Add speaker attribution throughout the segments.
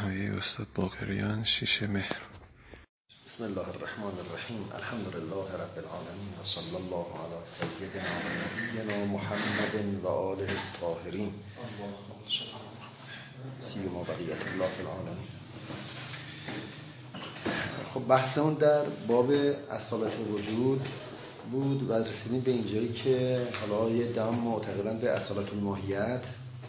Speaker 1: نهایی استاد باقریان 6 مهر.
Speaker 2: بسم الله الرحمن الرحیم. الحمد لله رب العالمین و صلی الله علی سیدنا و نبینا محمد و آله الطاهرین سیما بقیت الله فی العالمین. خب بحثمون در باب اصالت وجود بود و رسیدیم به اینجایی که حالا یه دم معتقدن به اصالت الماهیت.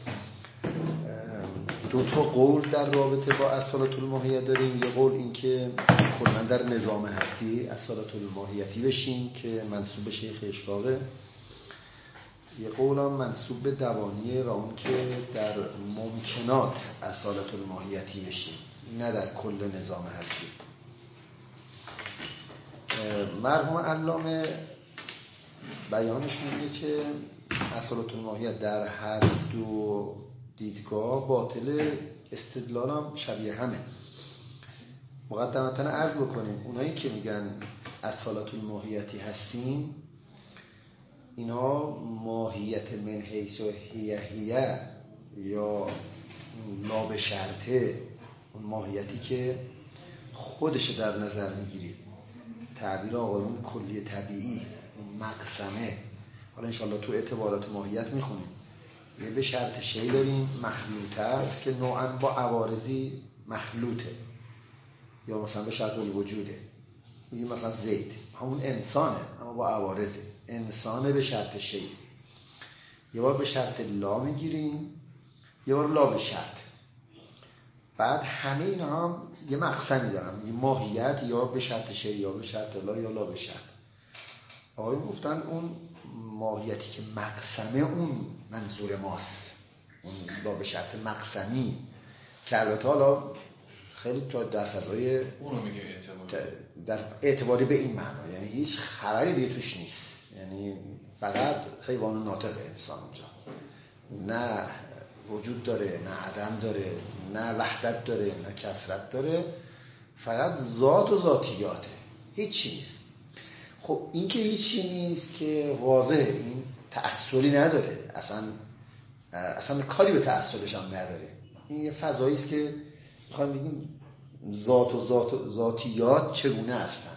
Speaker 2: دو تا قول در رابطه با اصالت الماهیت داریم. یه قول این که کلا در نظام هستی اصالت الماهیتی بشیم که منسوب به شیخ اشراقه. یه قول هم منسوب به دوانیه و اون که در ممکنات اصالت الماهیتی بشیم، نه در کل نظام هستی. مرحوم علامه بیانش میگه که اصالت الماهیت در هر دو دیدگاه باطل، استدلال هم شبیه همه. مقدمتاً عرض بکنیم اونایی که میگن اصالت الماهیتی هستیم، اینا ماهیت من حیث هیه یا لا به شرطه، اون ماهیتی که خودش در نظر میگیرید، تعبیر آقایون کلی طبیعی، اون مقسمه. حالا انشاءالله تو اعتبارات ماهیت میخونیم. یه به شرط شی داریم مخلوطه است که نوعاً با عوارضی مخلوطه، یا مثلا به شرط الوجوده. میگیم مثلا زید همون انسانه اما با عوارضه، انسانه به شرط شی. یه بار به شرط لا میگیریم، یه بار لا به شرط. بعد همه اینا هم یه مقسمی دارن، یه ماهیت یا به شرط شی یا به شرط لا یا لا به شرط. آقایون گفتن اون ماهیتی که مقسمه اون منظور ماست، اون لا به شرط مقسمی که البته حالا خیلی تا در فضای
Speaker 1: اونو میگه
Speaker 2: در اعتباری به این معنا، یعنی هیچ خبری دیگه توش نیست، یعنی فقط حیوان ناطق انسان اونجا نه وجود داره، نه عدم داره، نه وحدت داره، نه کثرت داره، فقط ذات و ذاتیاته، هیچی نیست. خب این که هیچی نیست که واضحه، این تأصلی نداره، اصلا کاری به تأصلش هم نداره. این یه فضایی است که میخوایم بگیم ذات و ذاتیات چگونه هستن.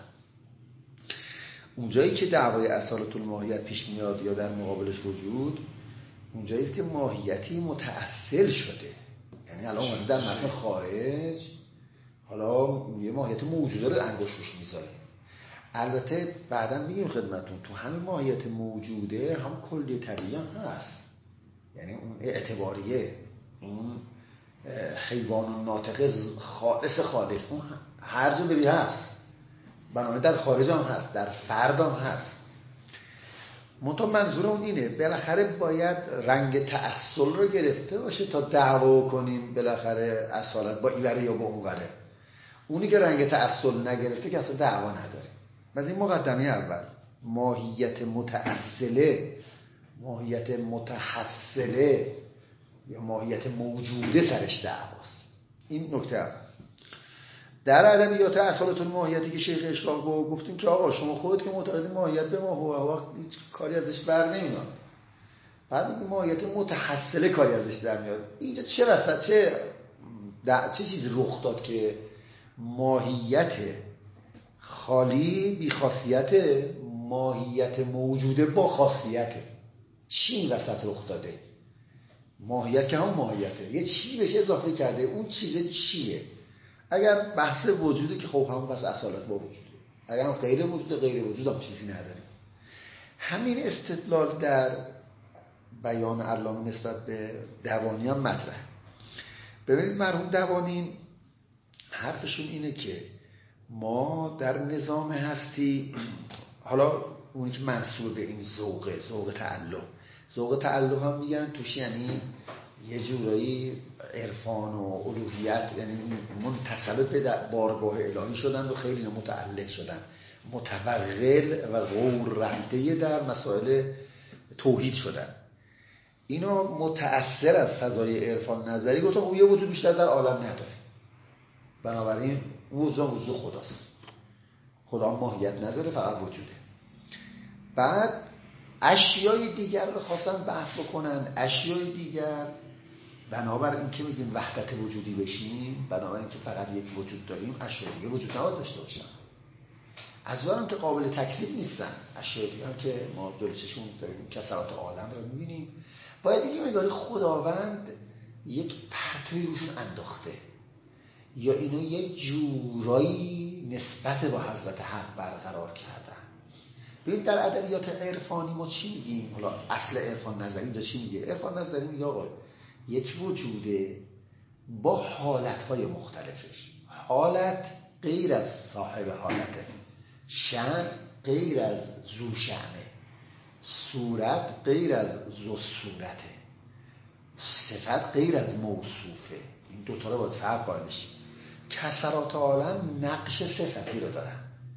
Speaker 2: اونجایی که دعوای اصالت الماهیت پیش میاد یا در مقابلش وجود، اونجایی است که ماهیتی متأصل شده، یعنی الان اومده در متن خارج، حالا یه ماهیت موجوده رو انگشت روش میذاره. البته بعدا میگیم خدمتون تو همین ماهیت موجوده هم کلی طبیعی هم هست، یعنی اون اعتباریه، اون حیوان ناطق خالص اون هر جا بری هست، بنابراین در خارج هم هست، در فرد هم هست. منظور اون اینه بالاخره باید رنگ تأصل رو گرفته باشه تا دعوا کنیم بالاخره اصالت با ایوره یا با اونوره. اونی که رنگ تأصل نگرفته که اصلا دعوا نداره. از این مقدمه اول، ماهیت متأصله، ماهیت متحصله یا ماهیت موجوده سرش دعواست. این نکته اول. در ادبیات اصالت الماهیتی که شیخ اشراق گفتیم که آقا شما خودت که معتقدی ماهیت به ما هو هیچ کاری ازش بر نمیاد، بعد این ماهیت متحصله کاری ازش در میاد. اینجا چه وسط چه چیزی رخ داد که ماهیت خالی بی خاصیت، ماهیت موجوده با خاصیت، چی این وسط رخ داده؟ ماهیت که هم ماهیته، یه چیزی بهش اضافه کرده، اون چیزه چیه؟ اگر بحث وجوده که خب همون بحث اصالت با وجوده، اگر هم غیر وجود هم چیزی نداریم. همین استدلال در بیان علامه نسبت به دوانی هم مطرح. ببینید مرحوم دوانی حرفشون اینه که ما در نظام هستی، حالا اونی که منسوب به این ذوق تعلق هم میگن توش، یعنی یه جورایی عرفان و الوهیت، یعنی منتسب به بارگاه الهی شدن و خیلی متعلق شدن، متوغل و غور رفته در مسائل توحید شدن. اینا متأثر از فضای عرفان نظری گفتن خب یه وجود بیشتر در عالم نداره، بنابراین وجود خداست، خدا ماهیت نداره، فقط وجوده. بعد اشیای دیگر رو خواستن بحث بکنن. اشیای دیگر بنابر این که میگیم وحدت وجودی بشیم، بنابر این که فقط یک وجود داریم، اشیاء دیگه وجود نباید داشته باشن. از اونم که قابل تکذیب نیستن اشیاء دیگه هم که ما جلوششون داریم کسرات عالم رو میبینیم. باید بگیم انگاری خداوند یک پرتوی روشون انداخته یا اینا یک جورایی نسبت با حضرت حق برقرار کردن. ببین در ادبیات عرفانی ما چی میگیم؟ حالا اصل عرفان نظری اینجا چی میگه؟ عرفان نظری میگه آقا یک وجوده با حالتهای مختلفش. حالت غیر از صاحب حالته، شأن غیر از ذو شأنه، صورت غیر از ذو صورته، صفت غیر از موصوفه. این دوتا رو باید فرق قائل بشیم. کسرات عالم نقش صفتی رو دارن.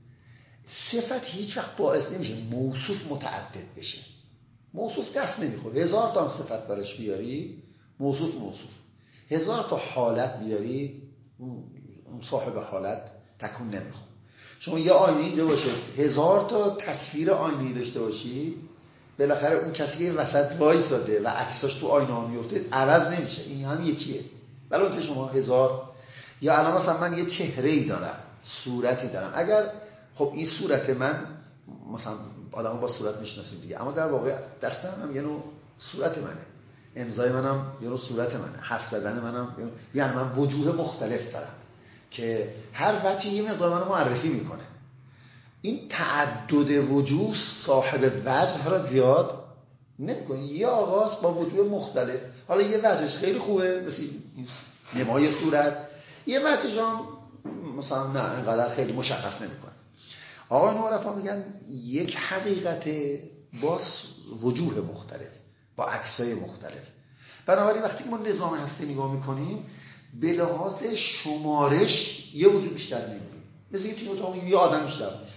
Speaker 2: صفت هیچ وقت باعث نمیشه موصوف متعدد بشه. موصوف دست نمیخوره. 1000 تا صفت برش بیاری موصوف، 1000 تا حالت بیاری اون صاحب حالت تکون نمیخوره. شما یه آینه اینجا باشه 1000 تا تصویر آینه‌ای داشته باشی، بالاخره اون کسی که وسط وایساده و عکساش تو آینه ها میفته عوض نمیشه. این هم یکیه. ولی اون که شما 1000 یا الان مثلا من یه چهره‌ای دارم، صورتی دارم، اگر خب این صورت من مثلا آدمو با صورت میشناسیم دیگه، اما در واقع دست منم یه نوع صورت منه، امضای منم یه نوع صورت منه، حرف زدن منم یعنی من وجوه مختلف دارم که هر وجهی یه مقدار منو معرفی میکنه. این تعدد وجوه صاحب وجه را زیاد نمیکنه. یه آغاز با وجوه مختلف، حالا یه وجهش خیلی خوبه مثل این نمای صورت، یه وجهش هم مثلا نه اینقدر خیلی مشخص نمیکنه. آقای عرفا میگن یک حقیقت با وجوه مختلف، با عکسای مختلف. بنابراین وقتی ما نظام هستی نگاه میکنیم به لحاظ شمارش یه وجود بیشتر نمیبینیم. مثل که توی اتاق یه آدم بیشتر نیست.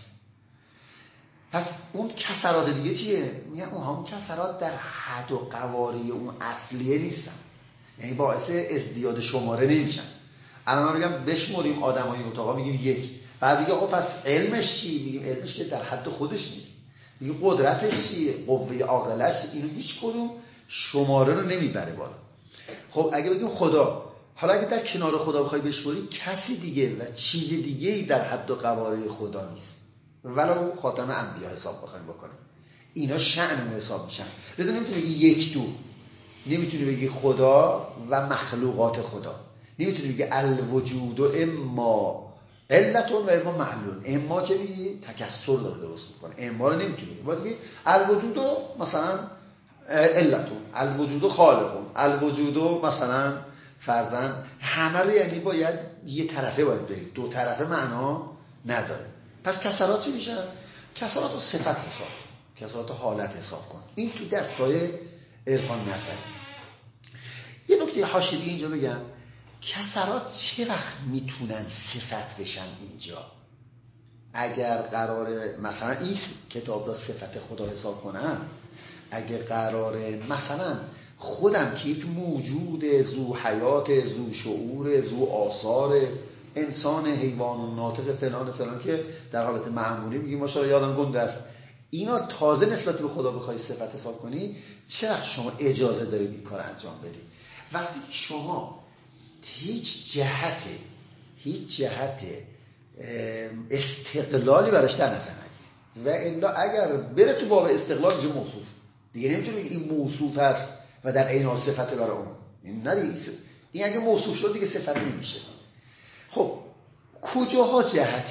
Speaker 2: پس اون کسرات دیگه چیه؟ میگن اون همون کسرات در حد و قواره اون اصلیه نیستن، یعنی باعث ازدیاد شماره نمیشن. الان ما میگم بشمریم آدمای اتاقا میگیم یک، بعد دیگه خب پس علمش چی؟ میگیم علمش که در حد خودش نیست. میگیم قدرتش چیه؟ قوه عاقلش. اینو هیچ کدوم شماره رو نمیبره بالا. خب اگه بگیم خدا، حالا اگه در کنار خدا بخوای بشمری کسی دیگه و چیز دیگه‌ای در حد و قواره خدا نیست، ولو خاتم انبیا حساب بخوایم بکنیم. اینا شأن حساب میشن. لذا نمیتونی بگی یک دو، نمیتونی بگی خدا و مخلوقات خدا، نمیتونی بگی الوجود و اما علتون و اما معلول. اما که میگی تکسر داره درست میکنه، اما رو نمیتونی بگی. باید بگی الوجود و مثلا علتون، الوجود و خالقون، الوجود و مثلا فرزن. همه رو یعنی باید یه طرفه باید برید، دو طرفه معنا نداره. پس کسرات چی میشن؟ کسرات رو صفت حساب، کسرات رو حالت حساب کن. این تو دستگاه عرفان نظری. یه نکته حاشیه‌ای اینجا بگم، کسرات چه وقت میتونن صفت بشن اینجا؟ اگر قراره مثلا این کتاب را صفت خدا حساب کنم، اگر قراره مثلا خودم که یک موجود ذو حیات، ذو شعور، ذو آثار، انسان، حیوان، ناطق، فلان فلان، که در حالت معمولی میگیم ماشاءالله یادم گنده است، اینا تازه نسبت به خدا بخوای صفت حساب کنی، چرا شما اجازه دارید این کار انجام بدید؟ وقتی شما هیچ جهت استقلالی براش در نظر نگیرید و الا اگر بره تو باب استقلال میشه موصوف، دیگه نمیتونی بگی این موصوف است و در عین حال صفت برای اون. این ندیگه، این اگه موصوف شد دیگه صفت نمیشه. خب کجاها جهت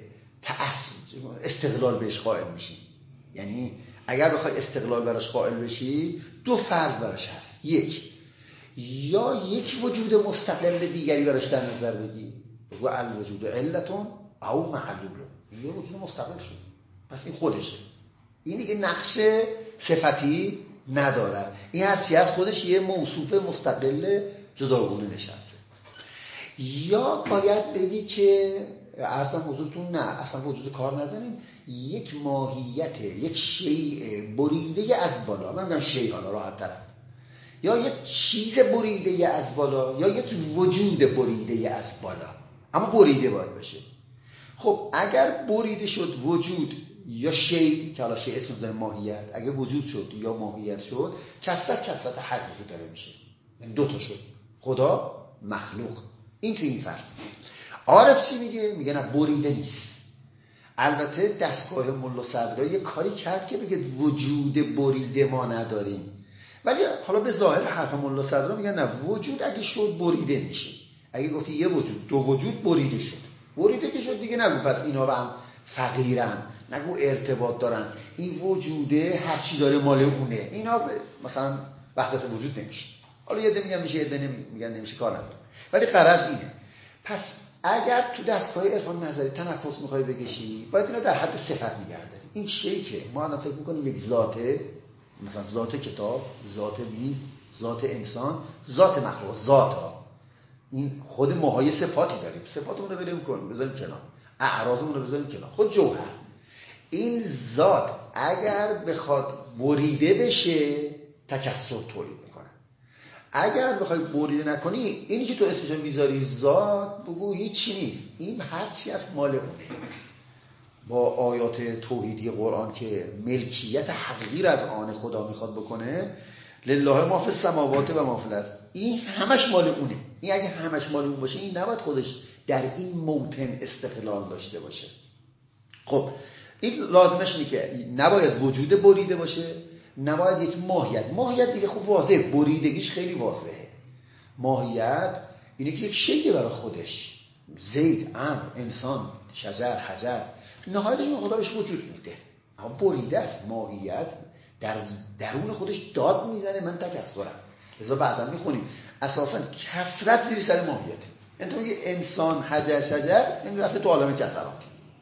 Speaker 2: استقلال بهش قائل میشی؟ یعنی اگر بخوای استقلال براش قائل بشی دو فرض براش هست. یک، یا یک وجود مستقل دیگری براش در نظر بگی و الوجود علتون او محلولون، یه وجود مستقل شد، پس این خودشه، این دیگه نقش صفتی نداره، این هرچی از خودش یه موصوف مستقل جداگونه نشسته. یا باید بگی که عرضم حضورتون نه اصلا وجود کار نداریم، یک ماهیت، یک شیء بریده از بالا، من میگم شیء حالا راحت ترم، یا یک چیز بریده از بالا، یا یک وجود بریده از بالا، اما بریده باید باشه. خب اگر بریده شد وجود یا شیء، که حالا شیء اسم داره ماهیت، اگه وجود شد یا ماهیت شد، کثرت حقیقی داره میشه، یعنی دو تا شد. خدا مخلوق. این تو این فرض. عارف چی میگه؟ میگه نه، بریده نیست. البته دستگاه ملا صدرا یه کاری کرد که بگه وجود بریده ما نداریم، ولی حالا به ظاهر حرف ملا صدرا میگن نه، وجود اگه شد بریده میشه. اگه گفتی یه وجود، دو وجود، بریده شد. بریده که شد دیگه نگو پس اینا به هم فقیرن، نگو ارتباط دارن، این وجوده هرچی داره مال اونه، اینا مثلا وحدت وجود نمیشه. حالا یه ده میگن میشه، یه ده میگن نمیشه، کار نداره، ولی غرض اینه. پس اگر تو دستگاه عرفان نظری تنفس میخوای بکشی، باید اینا در حد صفت میگرده. این چیزی که ما الان فکر میکنیم یک ذاته، مثلا ذات کتاب، ذات میز، ذات انسان، ذات مخلوق، ذات ها، این خود ماهای صفاتی داریم، صفاتمون رو بریم کنیم بذاریم کنار، اعراضمون رو بذاریم کنار، خود جوهر. این ذات اگر بخواد بریده بشه تکثر تولید میکنه. اگر بخوای بریده نکنی، اینی که تو اسمش میذاری ذات، بگو هیچی نیست، این هرچی از مال اونه. با آیات توحیدی قرآن که ملکیت حقیقی را از آن خدا میخواد بکنه، لله ما فی السماوات و ما فی الارض، این همش مال اونه. این اگه همش مال اون باشه، این نباید خودش در این موطن استقلال داشته باشه. خب این لازمش اینه که نباید وجود بریده باشه، نباید یک ماهیت دیگه خوب واضحه، بریدگیش خیلی واضحه. ماهیت اینه که یک شیء برای خودش، زید، امر، انسان، شجر، حجر، نهایتش خدا بهش وجود میده، اما بریده است. ماهیت در درون خودش داد میزنه، من تکثرم. لذا بعدا میخونیم اساسا کثرت زیر سر ماهیت. انت میگه انسان، حجر، شجر، این رفته تو عالم کثرات.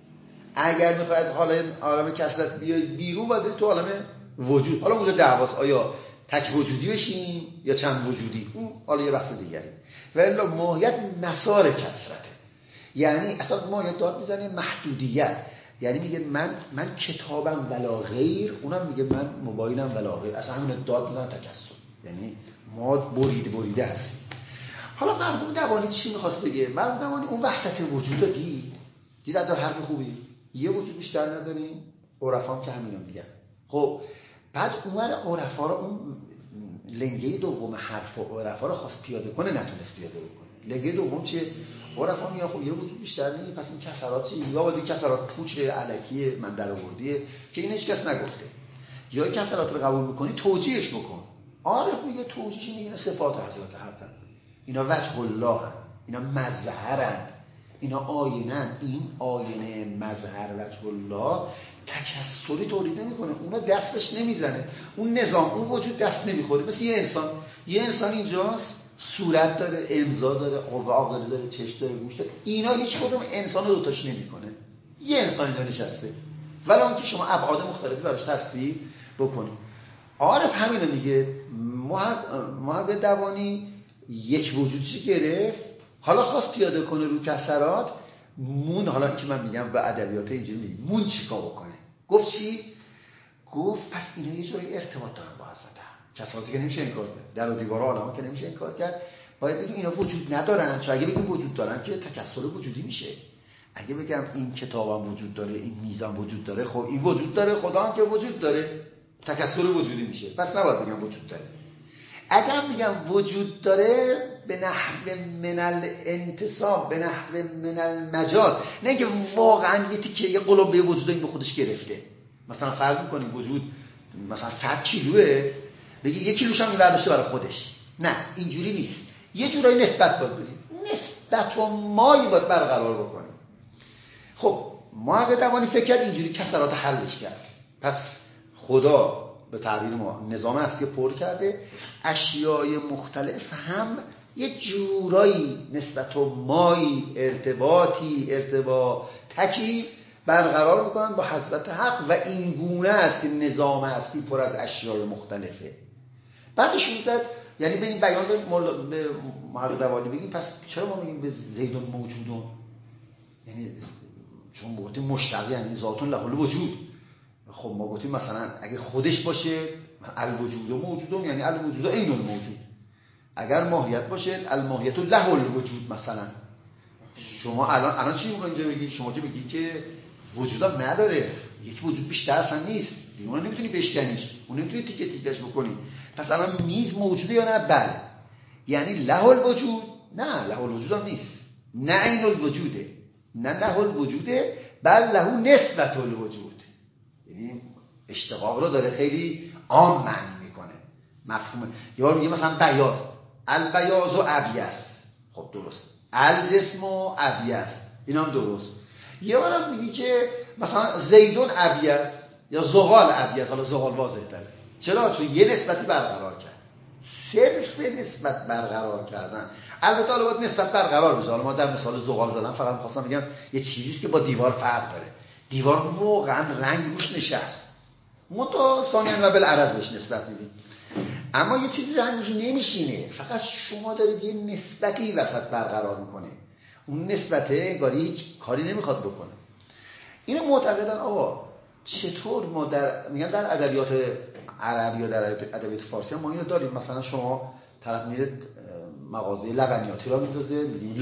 Speaker 2: اگر میخوای از عالم کثرت بیای بیرون، باید بری تو عالم وجود. حالا اونجا دعواست آیا تک وجودی بشیم یا چند وجودی، اون حالا یه بحث دیگری. ولی ماهیت مسار کثرته. یعنی اصلا ماهیت داد میزنه محدودیت، یعنی میگه من کتابم ولا غیر، اونم میگه من موبایلم ولا غیر. اصلا همین داد میزنه تکثر، یعنی ما بریده هستیم. حالا مرحوم دوانی چی میخواست بگه؟ مرحوم دوانی اون وحدت وجود رو دید از حرف خوبی، یه وجود بیشتر نداریم. عرفا هم که همینو میگن. خب بعد اون عرفا رو، اون لنگه دوم حرف عرفا رو خواست پیاده کنه، نتونست پیاده کنه. لنگه دوم چیه؟ عرفا میگن خب یه وجود بیشتر نیست، پس این کسرات چیه؟ یا باید کسرات پوچ الکی من در آوردیه که این هیچ کس نگفته، یا کسرات رو قبول میکنی توجیهش بکن. عارف میگه توجیهش، میگه اینا صفات حضرت حقن، اینا وجه الله هن، اینا مظهرن، اینا آینه. این آینه مظهر وجه الله تکثری تولید نمیکنه، اونا دستش نمیزنه، اون نظام، اون وجود دست نمیخوره. مثل یه انسان اینجاست، صورت داره، امضا داره، قوه عاقله داره، چشم داره، گوش داره، اینا هیچ کدوم انسان رو دوتاش نمیکنه. یه انسانی داره نشسته، ولی اون که شما ابعاد مختلفی براش تصویر بکنید. عارف همینو میگه. محقق دوانی یک وجودی گرفت، حالا خواست پیاده کنه رو کسرات مون. حالا که من میگم به ادبیات اینجوری میگم مون چیکار بکنه؟ گفت چی؟ گفت پس اینا یه جوری ارتباط دارن با حضرت کسراتی که نمیشه انکار کرد، در و دیوار عالم‌ها که نمیشه انکار کرد. باید بگیم اینا وجود ندارن، چون اگه بگیم وجود دارن که تکثر وجودی میشه. اگه بگم این کتابم وجود داره، این میزم وجود داره، خب این وجود داره، خدا هم که وجود داره، تکثر وجودی میشه، پس نباید بگم وجود داره. اگر میگم وجود داره به نحو من الانتصاب، به نحو من المجاز، نه اینکه واقعا یه تیکه یه قلمبه وجود این به خودش گرفته. مثلا فرض میکنیم وجود مثلا 100 کیلوه، بگی 1 کیلوش هم برداشته برای خودش. نه، اینجوری نیست. یه جورایی نسبت باید بدیم، نسبت و مایی باید برقرار بکنیم. خب محقق دوانی فکر کرد اینجوری کسرات حلش کرد. پس خدا به تعبیر ما نظام هستی پر کرده، اشیای مختلف هم یه جورایی نسبت و مایی، ارتباطی برقرار میکنن با حضرت حق، و این گونه است که نظام هستی پر از اشیای مختلفه. بعدش میزد، یعنی به این بیان به محقق دوانی بگیم پس چرا ما میگیم به زیدون موجودون؟ یعنی چون گفتیم مشتق یعنی ذاتون له الوجود. خب ما گفتیم مثلا اگه خودش باشه الوجود موجودون، یعنی الوجود عین الموجود. اگر ماهیت باشه الماهیت له الوجود. مثلا شما الان چی میگی اینجا بگی؟ شما که بگی که وجودم نداره، یک وجود بیشتر اصلا نیست دیگه، اون نمیتونی بشکنیش، اون نمیتونی تیکه تیکش بکنی. پس الان میز موجوده یا نه؟ بله. یعنی له الوجود، نه له الوجود هم نیست، نه عین الوجوده، نه له الوجوده، بل له نسبت الوجود. یعنی اشتقاق رو داره خیلی عام معنی میکنه. مفهوم یا میگه مثلا بیاض، البیاض و ابیض، خب درست، الجسم و ابیض، این هم درست. یه بارم میگی که مثلا زیدون ابیض یا زغال ابیض، حالا زغال واضح تره. چرا؟ چون یه نسبتی برقرار کرد. صرف نسبت برقرار کردن. البته حالا باید نسبت برقرار بشه. حالا ما در مثال زغال زدم فقط می‌خواستم بگم یه چیزیست که با دیوار فرق داره. دیوار واقعا رنگ روش نشست، ثانیاً و بالعرض بهش نسبت میدیم. اما یه چیزی رنگ روش نمیشینه، فقط شما دارید یه نسبتی وسط برقرار میکنه. اون نسبته انگاری هیچ کاری نمیخواد بکنه. اینو معتقدن آقا چطور ما میگن در ادبیات عربی یا در ادبیات فارسی هم ما اینو داریم. مثلا شما طرف میره مغازه لبنیاتی را میندازه، میگیم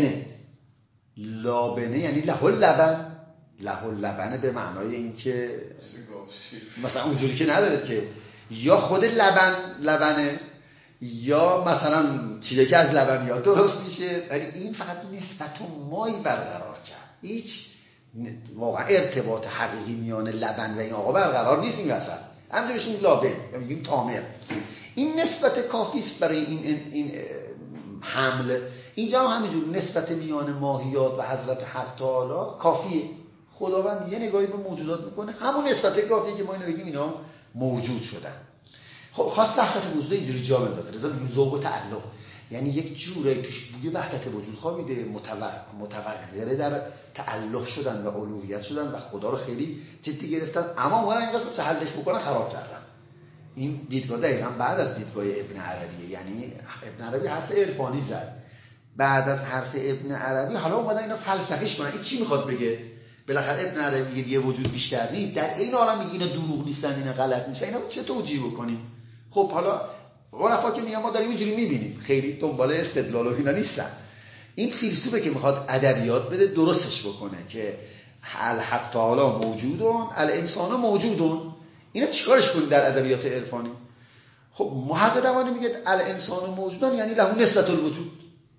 Speaker 2: لابنه یعنی له اللبن. له اللبن به معنای این که مثلا اونجوری که نداره که یا خود لبنه یا مثلا چیزی که از لبنیات درست میشه، ولی این فقط نسبت و مایی برقرار کرد. هیچ واقعا ارتباط حقیقی میان لبن و این آقا برقرار نیست. این وسط همونجا بهش لابن یا میگیم تامر. این نسبت کافی است برای این حمل. اینجا هم همینجور نسبت میان ماهیات و حضرت حق تعالی کافیه. خداوند یه نگاهی به موجودات میکنه، همون نسبت کافیه که ما اینو بگیم اینا موجود شدن. خب خواست وحدت وجود اینجوری جا بندازه، رضا میگیم ذوق و تعلق، یعنی یک جوری توش بوی وحدت وجود خوابیده، متوغره در تعلق شدن و الوهیت شدن و خدا رو خیلی جدی گرفتن، اما اومدن این قسمت حلش بکنن خراب کردن. این دیدگاه دقیقاً بعد از دیدگاه ابن عربیه. یعنی ابن عربی حرف عرفانی زد، بعد از حرف ابن عربی حالا اومدن اینا فلسفیش کنن. این چی میخواد بگه؟ بالاخره ابن عربی میگه یه وجود بیشتر نیست، در این عالم میگه اینا دروغ نیستن، اینا غلط نیستن، اینا چه توجیه بکنیم؟ خب حالا عرفا که میگن ما داریم اینجوری میبینیم، خیلی دنبال استدلال و اینا نیستن. این فیلسوفه که میخواد ادبیات بده درستش بکنه که الحق تعالی موجودون، الانسان موجودون. اینا چیکارش کنیم در ادبیات عرفانی؟ خب محقق دوانی میگه الانسان موجودون یعنی له نسبت الوجود،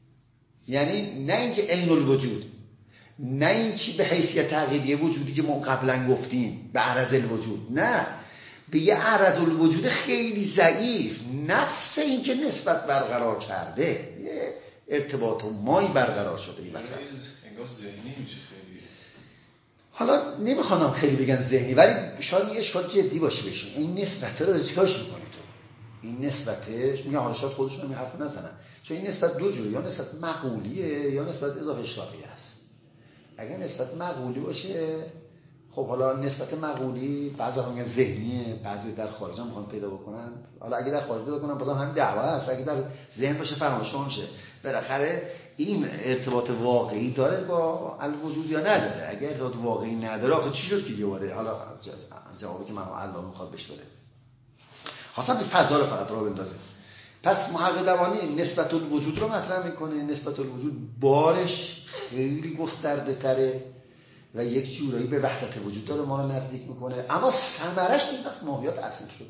Speaker 2: یعنی نه اینکه عین الوجود، نه اینکه به حیثیت تغییری وجودی که ما قبلا گفتیم به عرض الوجود، نه به یه عرض الوجود خیلی ضعیف، نفس این که نسبت برقرار کرده، یه ارتباط و مایی برقرار شده. این مثلا
Speaker 1: انگار ذهنی میشه خیلی.
Speaker 2: حالا نمیخوام خیلی بگن ذهنی، ولی شاید یه اشکال جدی باشه بهشون. این نسبت رو چیکارش میکنی تو؟ این نسبتش میگن حالا شاید خودشون هم حرف نزنن، چون این نسبت دو جوری، یا نسبت معقولیه یا نسبت اضافه اشراقی است. اگر نسبت معقولی باشه، خب حالا نسبت معقولی بعضی میگن ذهنیه، بعضی در خارج هم میخوان پیدا بکنن. حالا اگه در خارج پیدا کنن بازم همین دعوا است، اگه در ذهن باشه فراموش میشه. بالاخره این ارتباط واقعی داره با الوجود یا نداره؟ اگه ارتباط واقعی نداره آخه چی شد که دیواره؟ حالا جوابی که مرحوم علامه میخواد بهش بده، خاصا این فضا رو فقط راه بندازه. پس محقق دوانی نسبت الوجود رو مطرح میکنه. نسبت الوجود بارش خیلی گسترده تره و یک جورایی به وحدت وجود داره ما رو نزدیک میکنه، اما ثمرش این است ماهیات اصیل شد.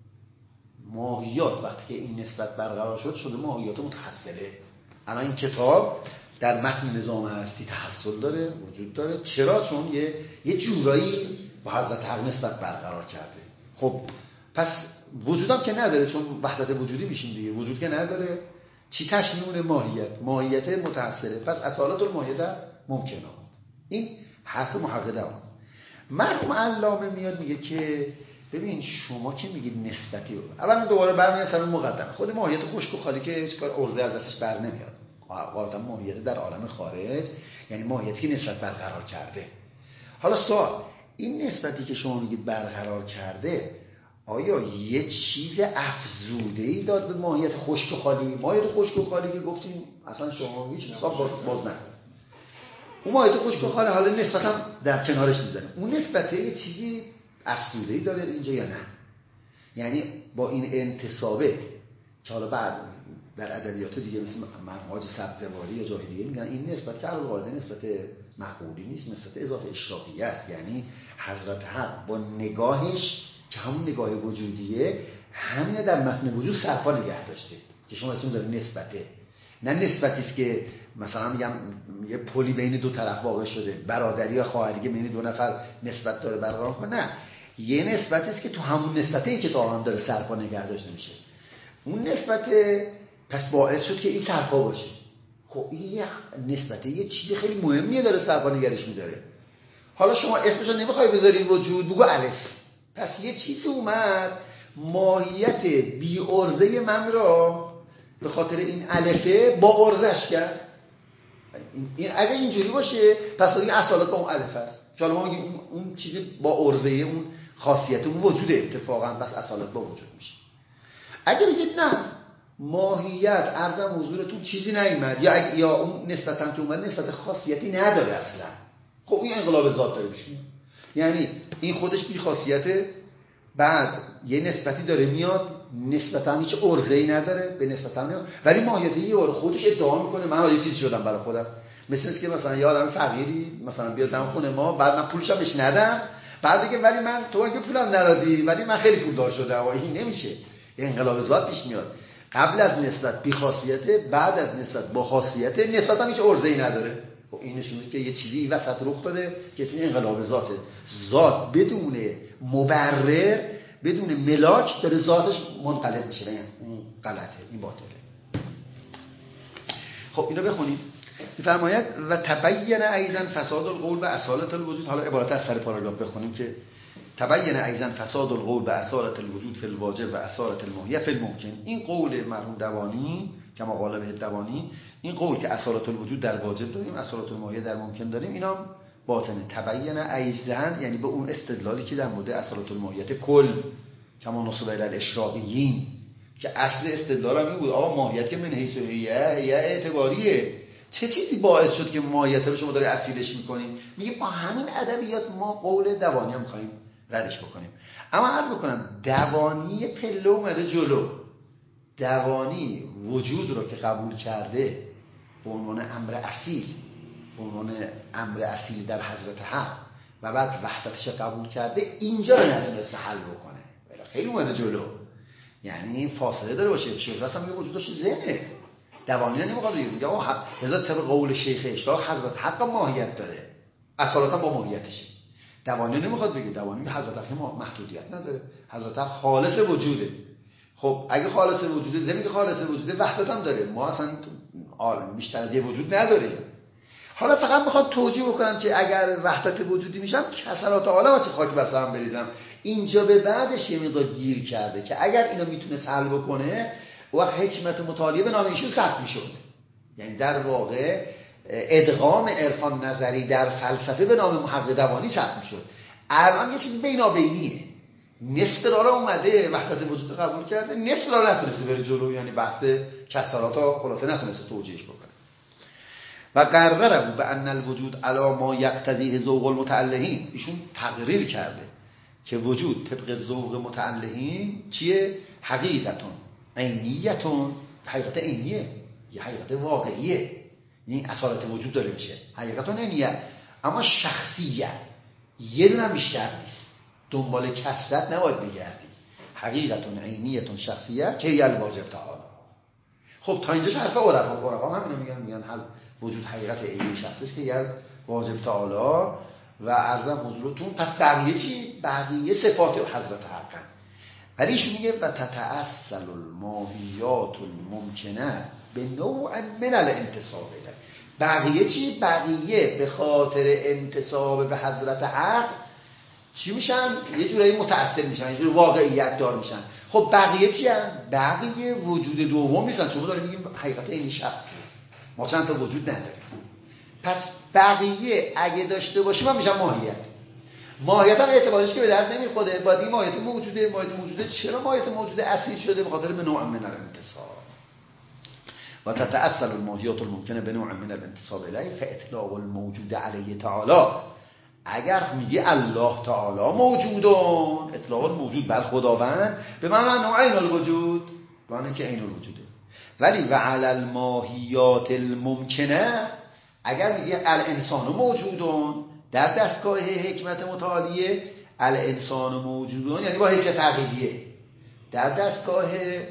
Speaker 2: ماهیات وقتی که این نسبت برقرار شده ماهیات متحصله. الان این کتاب در متن نظام هستی تحصل داره، وجود داره. چرا؟ چون یه جورایی با حضرت حق نسبت برقرار کرده. خب پس وجودم که نداره، چون وحدت وجودی میشیم دیگه. وجود که نداره، چی تشمیمونه؟ ماهیت متحصله. پس اصالت الماهیت ممکنه. این حرف محقق دوام. مرحوم علامه میاد میگه که ببین شما که میگید نسبتی، اولا دوباره برمیاد سر اون مقدمه، خود ماهیت خشک و خالی که هیچ کار عرضه ازش بر نمیاد. غالبا ماهیت در عالم خارج یعنی ماهیتی نسبت برقرار کرده. حالا سوال، این نسبتی که شما میگید برقرار کرده آیا یه چیز افزوده‌ای داد به ماهیت خشک و خالی؟ ماهیت خشک و خالی که گفتیم اصلا شما هیچ حساب باز نکنید. اون ماهیت خشک و خالی حالا نسبت هم در کنارش میزنه، اون نسبته یه چیزی افزوده‌ای داره اینجا یا نه؟ یعنی با این انتصابه که حالا بعد در ادبیات دیگه مثل مرحوم سبزواری یا جای دیگه میگن این نسبت که القاعده نسبت معقولی نیست، نسبت اضافه اشراقیه است. یعنی حضرت حق با نگاهش که همون نگاه وجودیه همین در متن وجود سرپا نگه داشته. که شما اسم داره نسبته، نه نسبتی است که مثلا میگم یه پلی بین دو طرف واقع شده، برادری یا خواهری بین دو نفر نسبت داره برقرار کنه، نه، یه نسبتی است که تو همون نسبته که تا هم داره سرپا نگه داشته میشه. اون نسبته پس باعث شد که این سرپا باشه. خب این یه نسبته یه چیز خیلی مهمیه داره سرپا نگرش میداره. حالا شما اسمش رو نمیخوای بذاری وجود، بگو الف. پس یه چیزی اومد ماهیت بی عرضه من را به خاطر این الفه با عرضش کرد. این اگه اینجوری باشه پس این اصالت با اون الف است. که حالا ما میگیم اون چیزی با عرضه اون خاصیت اون وجوده، اتفاقا پس اصالت با وجود میشه. اگه بگید نه ماهیت عرضم حضورتون چیزی نیومد یا اون نسبتاً که اومد نسبت خاصیتی نداره اصلا، خب این انقلاب ذات داره پیش میاد. یعنی این خودش بی خاصیته، بعد یه نسبتی داره میاد نسبتاً هیچ عرضه‌ای نداره به نسبتاً نمیاد، ولی ماهیت یه خودش ادعا میکنه من حالا چیزی شدم برای خودم. مثل اینکه مثلا یه آدم فقیری مثلا بیاد دم خونه ما، بعد من پولشم بهش ندم، بعد دیگه ولی من تو اگه پولم ندادی ولی من خیلی پولدار شدم. و این نمیشه، انقلاب ذات پیش میاد. قبل از نسبت بی خاصیته، بعد از نسبت با خاصیته، نسبتاً هیچ عرضه‌ای نداره. خب این نشون میده که یه چیزی وسط رخ داده که اسمش انقلاب ذاته. ذات بدون مبرر، بدون ملاک داره ذاتش منقلب میشه. این غلطه، این باطله. خب اینو بخونید. میفرماید و تبین ایضا فساد القول و اصالت الوجود. حالا عبارت از سر پاراگراف بخونیم که تبین ایضا فساد القول و اصالت الوجود فی الواجب و اصالت الماهیه فی الممکن. این قول مرحوم دوانی که ما قال به دوانی، این قول که اصالت الوجود در واجب داریم، اصالت الماهیه در ممکن داریم، اینا باطنه. تبین ایضا یعنی به اون استدلالی که در مورد اصالت الماهیت کل کما نصب الی الاشراقیین، که اصل استدلال هم این بود آقا ماهیت که من حیث هیه اعتباریه. چه چیزی باعث شد که ماهیت رو شما داره اسیرش میکنین؟ میگه با همین ادبیات ما قول دوانی هم میخوایم ردش بکنیم. اما عرض بکنم دوانی پله اومده جلو. دوانی وجود رو که قبول کرده به عنوان امر اصیل، به عنوان امر اصیل در حضرت حق، و بعد وحدتش قبول کرده، اینجا رو نتونسته حل بکنه. خیلی اومده جلو. یعنی این فاصله داره باشه. شیخ راست هم میگه وجودش ذهنه. دوانی نمیخواد بگه آقا لذا طبق قول شیخ اشراق حضرت حق ماهیت داره، اصالتا با ماهیتشه. دوانی نمیخواد بگه، دوانی حضرت حق محدودیت نداره، حضرت حق خالص وجوده. خب اگه خالص وجوده، زمین که خالص وجوده وحدت هم داره، ما اصلا بیشتر از یه وجود نداریم. حالا فقط میخوام توجیه بکنم که اگر وحدت وجودی میشم کسرات عالم چه خاک بر سرم بریزم. اینجا به بعدش یه مقدار گیر کرده که اگر اینو میتونه حل بکنه وقت حکمت مطالعه به نام ایشون ثبت میشد. یعنی در واقع ادغام عرفان نظری در فلسفه به نام محقق دوانی ثبت میشد. الان یه چیزی بینابینیه. نصف راه اومده وحدت وجود قبول کرده، نصف راه نتونسته بره جلو. یعنی بحث کسرات خلاصه نتونسته توجیهش بکنه. و قرره به ان الوجود علی ما یقتضیه ذوق المتعلقین. ایشون تقریر کرده که وجود طبق ذوق متعلقین چیه؟ حقیقتون عینیتون، حقیقت عینیه، یه حقیقت واقعیه. این اصالت وجود داره میشه حقیقتون عینیه، اما شخصیه یه دونه بیشتر نیست. دنبال کثرت نباید بگردی. حقیقتون عینیتون شخصیه که یه الواجب تعالی. خب تا اینجاش حرف عرفا همینو میگن وجود حقیقت عینی شخصی است که یه واجب تعالی. و عرضم حضورتون پس بقیه چی؟ بقیه صفات حضرت حقا. ولی ایشون میگه و تتأصل الماهیات الممکنه به نوع من الانتصاب الیه. بقیه چی؟ بقیه به خاطر انتصاب به حضرت حق چی میشن؟ یه جورایی متأثر میشن، یه جور واقعیت دار میشن. خب بقیه چی هن؟ بقیه وجود دوم نیستن. شما داریم میگیم حقیقت اینی شخصی، ما چند تا وجود نداریم. پس بقیه اگه داشته باشیم هم میشن ماهیت. ماهیت هم اعتبارش که به درد نمیخوره. باید این ماهیت موجوده. ماهیت موجوده چرا ماهیت موجوده اصیل شده؟ به خاطر به نوع من الانتصاب. و تتأصل الماهیات الممکنه به نوع من الانتصاب الیه فاطلاق الموجود علیه تعالی. اگر میگه الله تعالی موجودون، اطلاق الموجود بر خداوند به معنی نوع عین الوجود، معنی که عین الوجوده. ولی و علی الماهیات الممکنه اگر میگه الانسان موجودون در دستگاه حکمت متعالیه، الانسان موجودون یعنی با حیثیت عقیدیه در دستگاه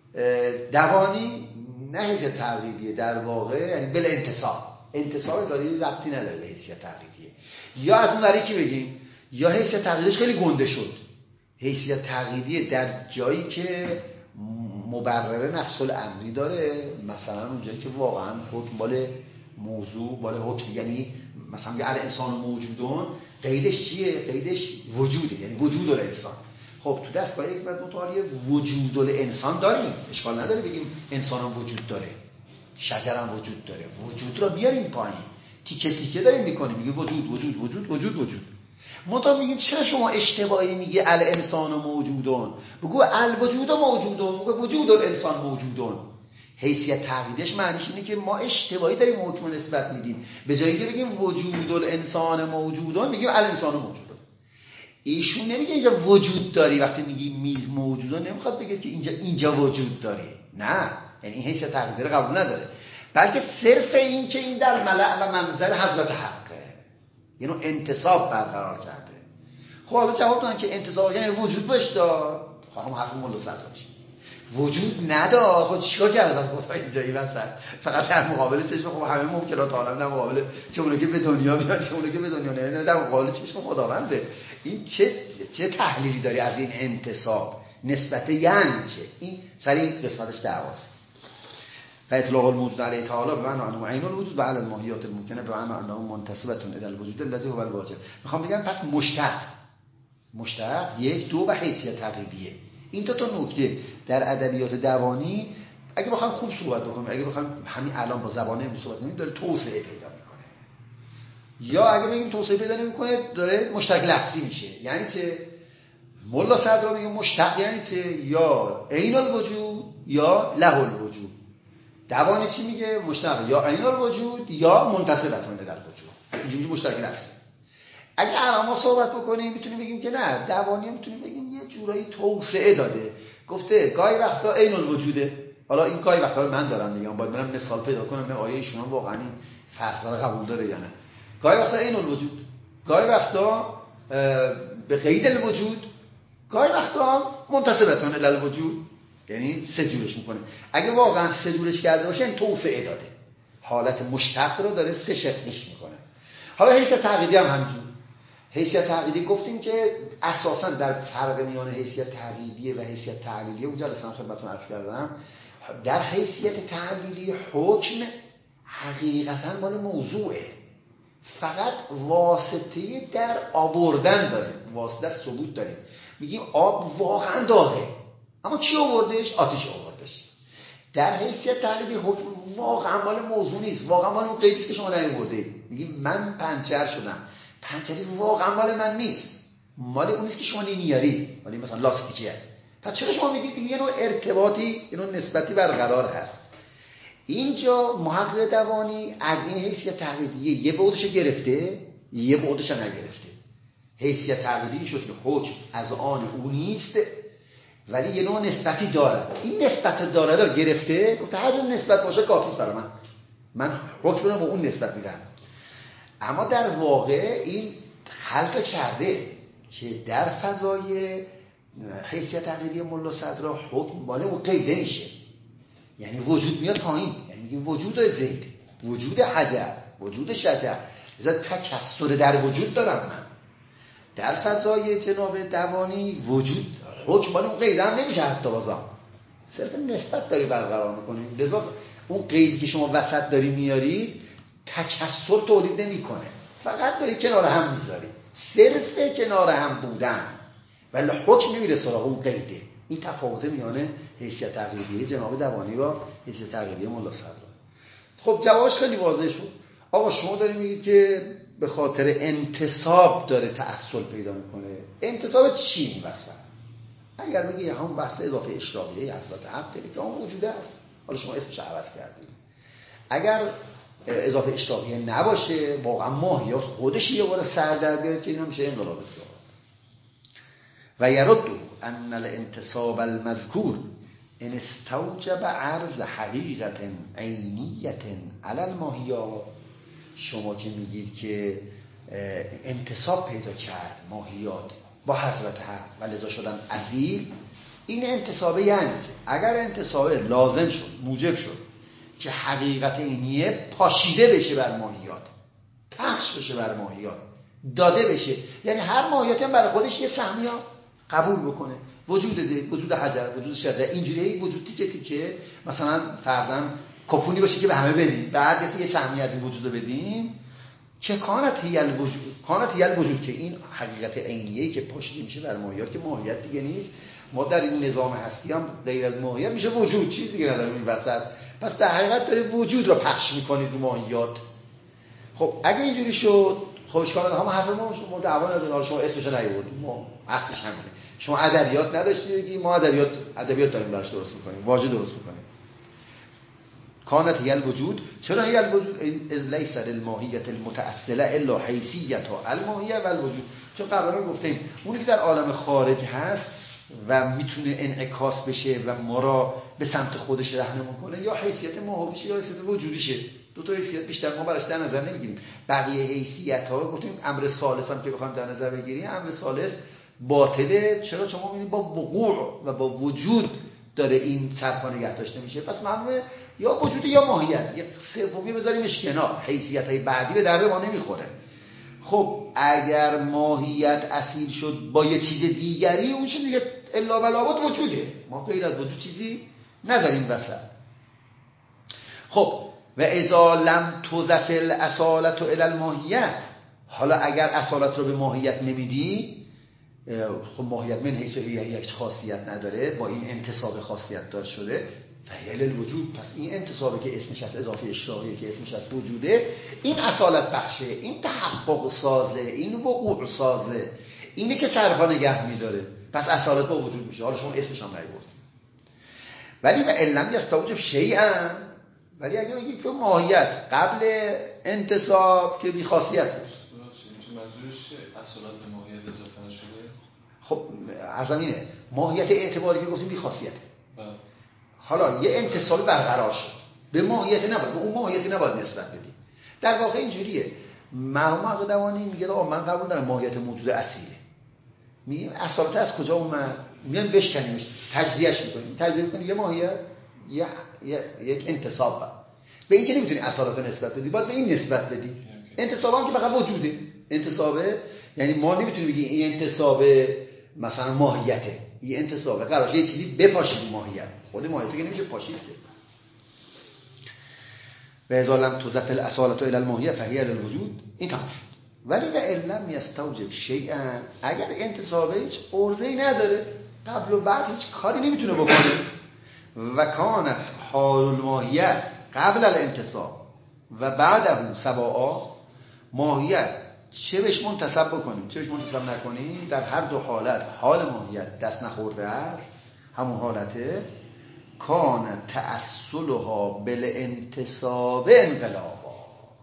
Speaker 2: دوانی نه حیثیت تقلیدیه در واقع، یعنی بل انتصاب داری ربطی نداره به حیثیت تقلیدیه. یا از اون وری که بگیم یا حیثیت تقلیدیش خیلی گنده شد، حیثیت تقلیدیه در جایی که مبرر نفس الامری داره، مثلا اونجایی که واقعا حکم بال موضوع بال حکم، یعنی مثلا میگه الانسان موجودون، قیدش چیه؟ قیدش وجوده، یعنی وجود الانسان. خب تو دستگاه حکمت مطالعه وجود الانسان داریم، اشکال نداره بگیم انسان هم وجود داره، شجر هم وجود داره، وجود را بیاریم پایین، تیکه تیکه داریم میکنیم، میگه وجود وجود وجود وجود وجود. ما میگیم چرا شما اشتباهی میگه الانسان موجودون؟ بگو الوجود موجودون، بگو وجود الانسان موجودون. حیثیت تقلیدش معنیش اینه که ما اشتباهی داریم حکم نسبت میدیم، به جای اینکه بگیم وجود الانسان موجودون میگیم الانسان موجودون. ایشون نمیگه اینجا وجود داری، وقتی میگی میز موجودون نمیخواد بگه که اینجا وجود داره، نه، یعنی این حیثیت تقلیدی رو قبول نداره، بلکه صرف این که این در ملأ و منظر حضرت حقه، یعنی انتصاب برقرار کرده. خب حالا جواب دادن که انتصاب یعنی وجود بهش داد، خواهم حرف مولا صدر میشه وجود نداد. خب چیکار کرد از خدا اینجایی وسط؟ فقط در مقابل چشم خب همه ممکنات عالم، در مقابل چه اونایی که به دنیا میاد چه اونایی که به دنیا نمیاد، در مقابل چشم خداونده. این چه تحلیلی داری از این انتصاب نسبت یعنی چه؟ این سر این قسمتش دعواست. فاطلاق الموجود علیه تعالی به معنی انه عین الوجود و علی الماهیات الممکنه به معنی انه منتسبه الی الوجود الذی هو الواجب. میخوام بگم پس مشتق یک دو و حیثیت تقلیدیه. این تا نکته در ادبیات دوانی اگه بخوام خوب صحبت بکنیم، اگه بخوام همین الان با زبان امروز صحبت کنیم، داره توسعه پیدا میکنه، یا اگه بگیم توسعه پیدا نمیکنه داره مشتق لفظی میشه. یعنی چه؟ مولا صدرا میگه مشتق یعنی چه؟ یا عین الوجود یا له الوجود. دوانی چی میگه؟ مشتق یا عین الوجود یا منتسبتون در وجود. اینجوری مشتق لفظی. اگه الان ما صحبت بکنیم میتونیم بگیم که نه، دوانی میتونیم بگیم یه جورایی توسعه داده، گفته گاهی وقتا عین الوجوده. حالا این گاهی وقتا من دارم میگم، باید برم مثال پیدا کنم نه آیه ایشون واقعا این فرضا رو قبول داره یا نه. گاهی وقتا عین الوجود، گاهی وقتا به قید الوجود، گاهی وقتا منتسبتون الی الوجود، یعنی سه جورش میکنه. اگه واقعا سه جورش کرده باشه این توسعه داده، حالت مشتق رو داره سه شکلش میکنه. حالا حیثیت تقلیدی هم همینجور. حیثیت تقلیدی گفتیم که اساساً در فرق میان حیثیت تقلیدی و حیثیت تعلیلیه اونجا لسان خدمتتون عرض کردم. در حیثیت تعلیلی حکم حقیقتاً مال موضوعه، فقط واسطه در آوردن داریم، واسطه در ثبوت داریم. میگیم آب واقعاً داغه، اما کی آوردش؟ آتش آوردش. در حیثیت تقلیدی حکم واقعاً مال موضوع نیست، واقعاً مال اون قیدی که شما نیاوردید. میگیم من پنچر شدم، پنچری واقعا مال من نیست، مال اون نیست که شما نمیارید، مال مثلا لاستیکیه. پس چرا شما میگید یه نوع ارتباطی، یه نوع نسبتی برقرار هست؟ اینجا محقق دوانی از این حیثیت تقلیدی یه بعدش گرفته، یه بعدش نگرفته. حیثیت تقلیدی شد که حکم از آن او نیست ولی یه نوع نسبتی داره. این نسبت داره گرفته، گفته هر جور نسبت باشه کافیه برای من حکم رو با اون نسبت میدم. اما در واقع این خلق کرده که در فضای حیثیت تقلیدی مولا صدرا حکم مال اون قیده میشه، یعنی وجود میاد پایین، یعنی میگیم وجود زید، وجود حجر، وجود شجر، لذا تکسر در وجود دارم من. در فضای جناب دوانی وجود حکم مال اون قیده هم نمیشه، حتی بازم صرف نسبت داری برقرار میکنیم، لذا اون قیدی که شما وسط داری میارید تکسر تولید نمیکنه، فقط داری کنار هم میذاری، صرف کنار هم بودن، ولی حکم نمیره سراغ اون قیده. این تفاوت میانه حیثیت تقلیدی جناب دوانی و حیثیت تقلیدی مولا صدرا. خب جوابش خیلی واضح شد. آقا شما داری میگید که به خاطر انتصاب داره تعسل پیدا میکنه. انتصاب چی این وسط؟ اگر بگی همون بحث اضافه اشراقیه حضرت حق که اون وجوده است، حالا شما اسمش عوض کردید. اگر اضافه اشراقیه نباشه، واقعا ماهیات خودش یه بار سر در بیاره که اینا میشه انقلاب سیاه. و یرد ان الانتصاب المذکور ان استوجب عرض حقیقت عینیت علی الماهیات. شما که میگید که انتصاب پیدا کرد ماهیات با حضرت حق و لذا شدن اصیل، این انتصابه یعنی اگر انتصابه لازم شد، موجب شد که حقیقت اینیه پاشیده بشه بر ماهیات، پخش بشه بر ماهیات، داده بشه، یعنی هر ماهیاتی هم برای خودش یه سهمی ها قبول بکنه، وجود زید، وجود حجر، وجود شجره، اینجوری وجود تیکه مثلا فرضاً کپونی باشه که به همه بدیم، بعد یه سهمی از این وجود رو بدیم که کانت هی الوجود که این حقیقت عینیه‌ای که پاشیده میشه بر ماهیات، که ماهیت دیگه نیست. ما در این نظام هستی هم غیر از ماهیت میشه وجود، چیز دیگه نداریم این وسط. پس در حقیقت داره وجود رو پخش میکنید رو ماهیات. خب اگه اینجوری شد، خب اشکال نداره، حرف ما دعوا نداره، حالا شما اسمش رو نیاوردید، ما اصلش همینه. شما ادبیات نداشتید که ما ادبیات داریم براش درست میکنیم، واژه درست میکنیم. کانت هی الوجود، چرا هی الوجود؟ از لیس للماهیت المتأصله الا حیثیت الماهیه و الوجود. چون قبلا گفتیم اونی که در عالم خارج هست و میتونه انعکاس بشه و ما را به سمت خودش راهنمایی کنه، یا حیثیت ماهیشه یا حیثیت وجودیشه. دو تا حیثیت بیشتر ما براش در نظر نمیگیریم. بقیه حیثیت ها گفتیم امر ثالث هم که بخوایم در نظر بگیریم، امر ثالث باطله. چرا؟ چون ما می‌بینیم با وقوع و با وجود داره این سرپا نگه داشته میشه. پس معلومه یا وجود یا ماهیت، یه سومی بذاریمش کنار، حیثیت‌های بعدی به درد ما نمیخوره. خب اگر ماهیت اسیر شد با یه چیز دیگری، اون چیز دیگه الا بلا وجوده، ما غیر از وجود چیزی نداریم وسط. خب و اذا لم تضف الاصالة الی الماهیت، حالا اگر اصالت رو به ماهیت نمیدی، خب ماهیت من حیث یک خاصیت نداره، با این انتصاب خاصیت دار شده، فهیل الوجود. پس این انتصابی که اسمش از اضافه اشراقیه که اسمش از وجوده، این اصالت بخشه، این تحقق سازه، این وقوع سازه، اینه که سرپا نگه میداره. پس اصالت با وجود میشه. حالا شما اسمش هم نیاوردید. ولی و علم یستوجب شیئا، ولی اگه بگید که ماهیت قبل انتصاب که بی خاصیت بود،
Speaker 1: منظورش اصالت به ماهیت اضافه نشده.
Speaker 2: خب عزمینه ماهیت اعتباری که گفتیم بی خاصیته. حالا یه انتصابی برقرار شد، به ماهیت نباید، به اون ماهیتی نباید نسبت بدیم. در واقع اینجوریه. مرحوم عقدوانی میگه آقا من قبول دارم ماهیت موجود اصیله. میگیم اصالت از کجا اومد؟ میایم بشکنیمش، تجزیهش میکنیم. تجزیه میکنیم یه ماهیت، یک انتصاب به این که نمیتونی اصالت نسبت بدی، باید به این نسبت بدی. انتصاب هم که فقط وجوده. انتصابه یعنی ما نمیتونیم بگیم این انتصابه مثلا ماهیته، این انتصابه قراره یه چیزی بپاشید ماهیت، خود ماهیت که نمیشه پاشید که. و اذا لم تضف الاصالة الى الماهیه فهی الوجود، این تمام شد. ولی و علم یستوجب شیئا، اگر انتصابه هیچ عرضه‌ای نداره، قبل و بعد هیچ کاری نمیتونه بکنه، و کانت حال الماهیت قبل الانتصاب و بعده سواء، ماهیت چه بهش منتسب بکنیم چه بهش منتسب نکنیم، در هر دو حالت حال ماهیت دست نخورده است، همون حالته. کان تأصلها بالانتصاب انقلابا،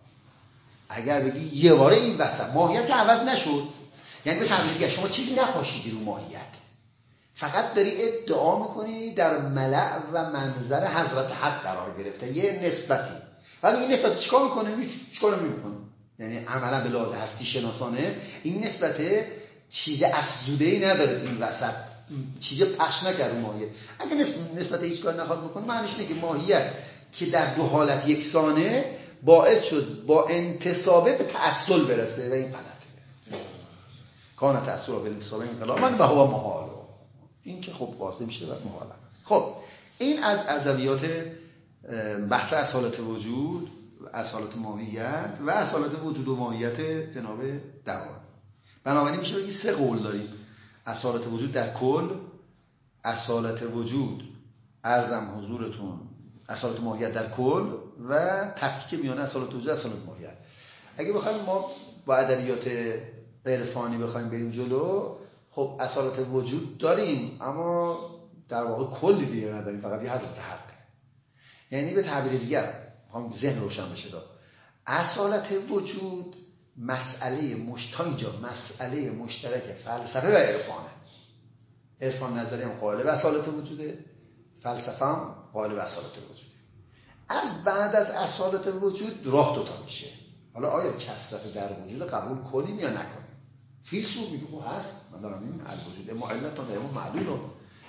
Speaker 2: اگر بگی یه باره این وسط ماهیت عوض نشد، یعنی به تعبیر دیگه شما چیزی نپاشیدی رو ماهیت، فقط داری ادعا میکنی در ملأ و منظر حضرت حق قرار گرفته یه نسبتی. ولی این نسبت چیکار میکنه؟ چیکار نمیکنه. یعنی عملا به لحاظ هستی شناسانه این نسبت چیز افزوده‌ای نداره، این وسط چیز پخش نکرد رو ماهیت. اگه نسبت هیچ کار نخواد بکنه، معنیش اینه که ماهیت که در دو حالت یکسانه باعث شد با انتصابه به تعصل برسه و این غلطه. کان تعصل به انتصابه انقلابا و هو محال، این که خب واضح میشه و محال است. خب این از ادبیات بحث اصالت وجود، اصالت ماهیت و اصالت وجود و ماهیت جناب دوان. بنابراین میشه بگید سه قول داریم: اصالت وجود در کل، اصالت وجود عرضم حضورتون اصالت ماهیت در کل، و تفکیک میان اصالت وجود و اصالت ماهیت. اگه بخوایم ما با ادبیات عرفانی بخوایم بریم جلو، خب اصالت وجود داریم اما در واقع کلی دیگه نداریم، فقط یه حضرت حقه. یعنی به تعبیر دیگر هم ذهن روشن بشه داد، اصالت وجود مسئله مسئله مشترک فلسفه و عرفانه. عرفان نظری هم قائل به اصالت وجوده، فلسفه هم قائل به اصالت وجوده. از بعد از اصالت وجود راه دوتا میشه. حالا آیا کثرت در وجود قبول کنیم یا نکنیم؟ فیلسوف میگه خب هست، من دارم میگم الوجود اما علت و اما معلول،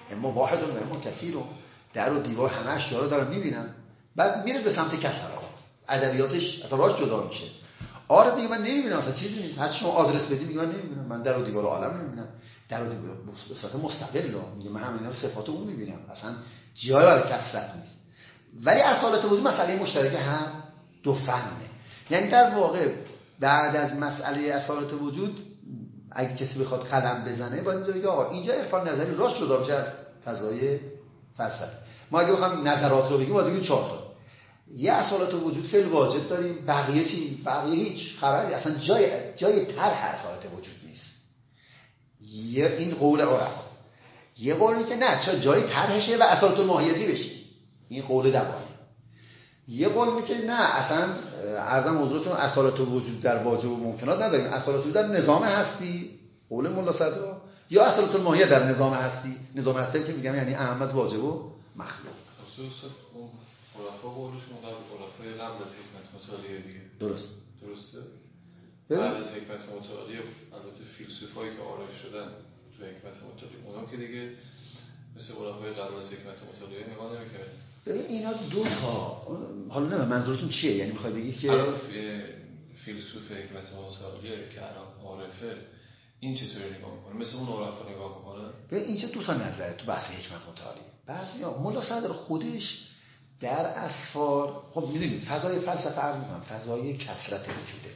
Speaker 2: اما واحد و اما کثیر، در و دیوار همه اشیا رو دارن میبینن. بعد میره به سمت کسرات، ادبیاتش اصلا راش جدا میشه. عارف میگه من نمیبینم، اصلا چیزی نیست، هر شما آدرس بدی میگه من نمیبینم، من در و دیوار عالم نمیبینم، در و دیوار به صورت مستقل میگه من همینا رو صفات اون میبینم، اصلا جای برای کسرت نیست. ولی اصالت وجود مسئله مشترک هر دو فنه. یعنی در واقع بعد از مسئله اصالت وجود اگه کسی بخواد قدم بزنه باید اینجا بگه آقا اینجا عرفان نظری راست جدا میشه از فضای فلسفی. ما اگه بخوام نظرات رو بگیم باید بگیم 4 تا. یه اصالت وجود فعل واجب داریم، بقیه چی؟ بقیه هیچ خبری، اصلا جای طرح اصالت وجود نیست. یه این قول عرفا. یه قولی که نه چرا جای طرحشه و اصالت الماهیتی بشه، این قول دوایی. یه قول میگه نه اصلا عرضم حضورتون اصالت وجود در واجب و ممکنات نداریم، اصالت وجود در نظام هستی، قول ملا صدرا، یا اصالت الماهیت در نظام هستی. نظام هستی که میگم یعنی اهم از واجب و مخلوق.
Speaker 1: خصوصا اون عرفا قولشون عرفای قبل از حکمت متعالیه دیگه. درسته؟ بعد از حکمت متعالیه البته فیلسوفایی که عارف شدن تو حکمت متعالیه اونا که دیگه مثل عرفای قبل از حکمت متعالیه نگاه نمی‌کردن.
Speaker 2: اینا دو تا، حالا نه منظورتون چیه؟ یعنی میخوای بگی که
Speaker 1: الان فیلسوف حکمت متعالیه که الان عارفه این چطوری نگاه میکنه؟ مثل اون عرفا نگاه میکنه؟
Speaker 2: به اینجا دو تا نظره تو بحث حکمت متعالیه. بعضیا ملا صدر خودش در اسفار، خب میدونید فضای فلسفه عرض میکنم فضای کثرت وجوده،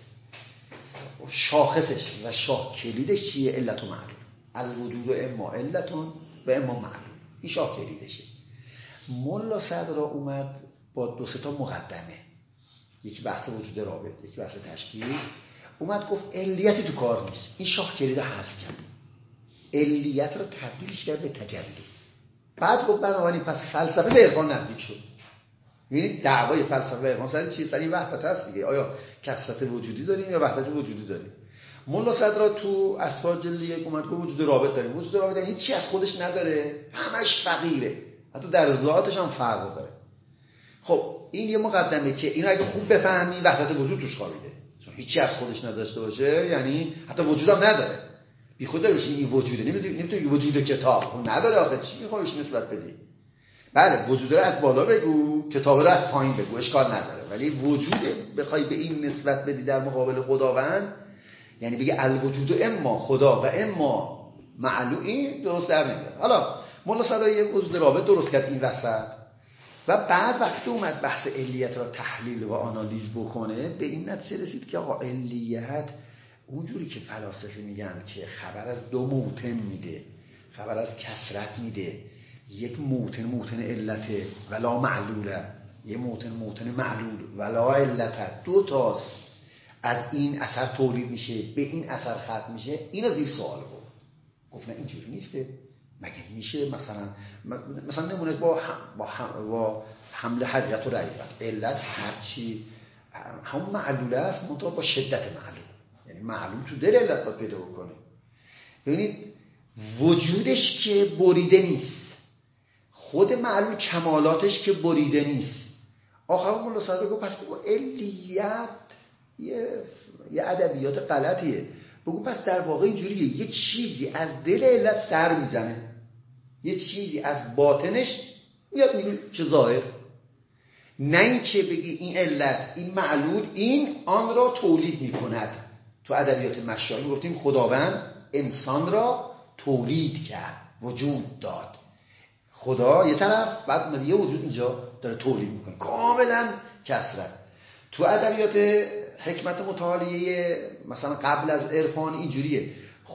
Speaker 2: شاخصش و شاه کلیدش چیه؟ علت و معلول. الوجود اما علتون و اما معلول، این شاه کلیدشه. ملا صدر اومد با 2 تا مقدمه، یکی بحث وجود رابط، یکی بحث تشکیل، اومد گفت علیتی تو کار نیست، این شاه کلید حذف کرد، علیت رو تبدیلش کرد به تجلی. بعد گفت بنابراین پس فلسفه به عرفان نزدیک شد. یعنی دعوای فلسفه و عرفان سر چیه؟ سر این وحدت هست دیگه، آیا کثرت وجودی داریم یا وحدت وجودی داریم؟ ملا صدر تو اسفار جلد 1 اومد گفت وجود رابط داریم. وجود رابط یعنی هیچ چی از خودش نداره، همش فقیره، حتی در ذاتش هم فرق داره. خب این یه مقدمه که اینو اگه خوب بفهمی وحدت وجود توش خوابیده، چون هیچی از خودش نداشته باشه یعنی حتی وجودم نداره، بی خود داره بشه این وجوده. نمیتونی وجود کتاب اون نداره، آخه چی میخوایش نسبت بدی؟ بله وجود رو از بالا بگو، کتاب رو از پایین بگو، اشکال نداره، ولی وجود بخوای به این نسبت بدی در مقابل خداوند، یعنی بگی الوجود اما خدا و اما معلوم، این درست در نمیاد. حالا مولا صدر یه وجود رابط درست کرد این وسط و بعد وقتی اومد بحث علیت را تحلیل و آنالیز بکنه به این نتیجه رسید که آقا علیت اونجوری که فلاسفه میگن که خبر از 2 موتن میده، خبر از کثرت میده، یک موتن علته ولا معلوله، یک موتن معلول ولا علته، 2 تاست از این اثر تولید میشه به این اثر ختم میشه. اینا زیر سوال گفت نه اینجوری نیسته، مگه میشه مثلا نمونه با حمل حقیقت و رعیت، علت هرچی همون معلوله است منطقه با شدت معلول، یعنی معلول تو دل علت باید پیدا بکنه. ببینید وجودش که بریده نیست، خود معلول کمالاتش که بریده نیست. آخر مولا صدر گفت پس بگو علیت یه ادبیات غلطیه، بگو پس در واقع اینجوریه یه چیزی از دل علت سر میزنه، یه چیزی از باطنش میاد میگه چه ظاهر، نه این که بگی این علت این معلول این آن را تولید میکند. تو ادبیات مشاهیر گفتیم خداوند انسان را تولید کرد، وجود داد، خدا یه طرف، بعد یه وجود اینجا داره تولید میکنه، کاملا کثرت. تو ادبیات حکمت متعالیه مثلا قبل از عرفان اینجوریه،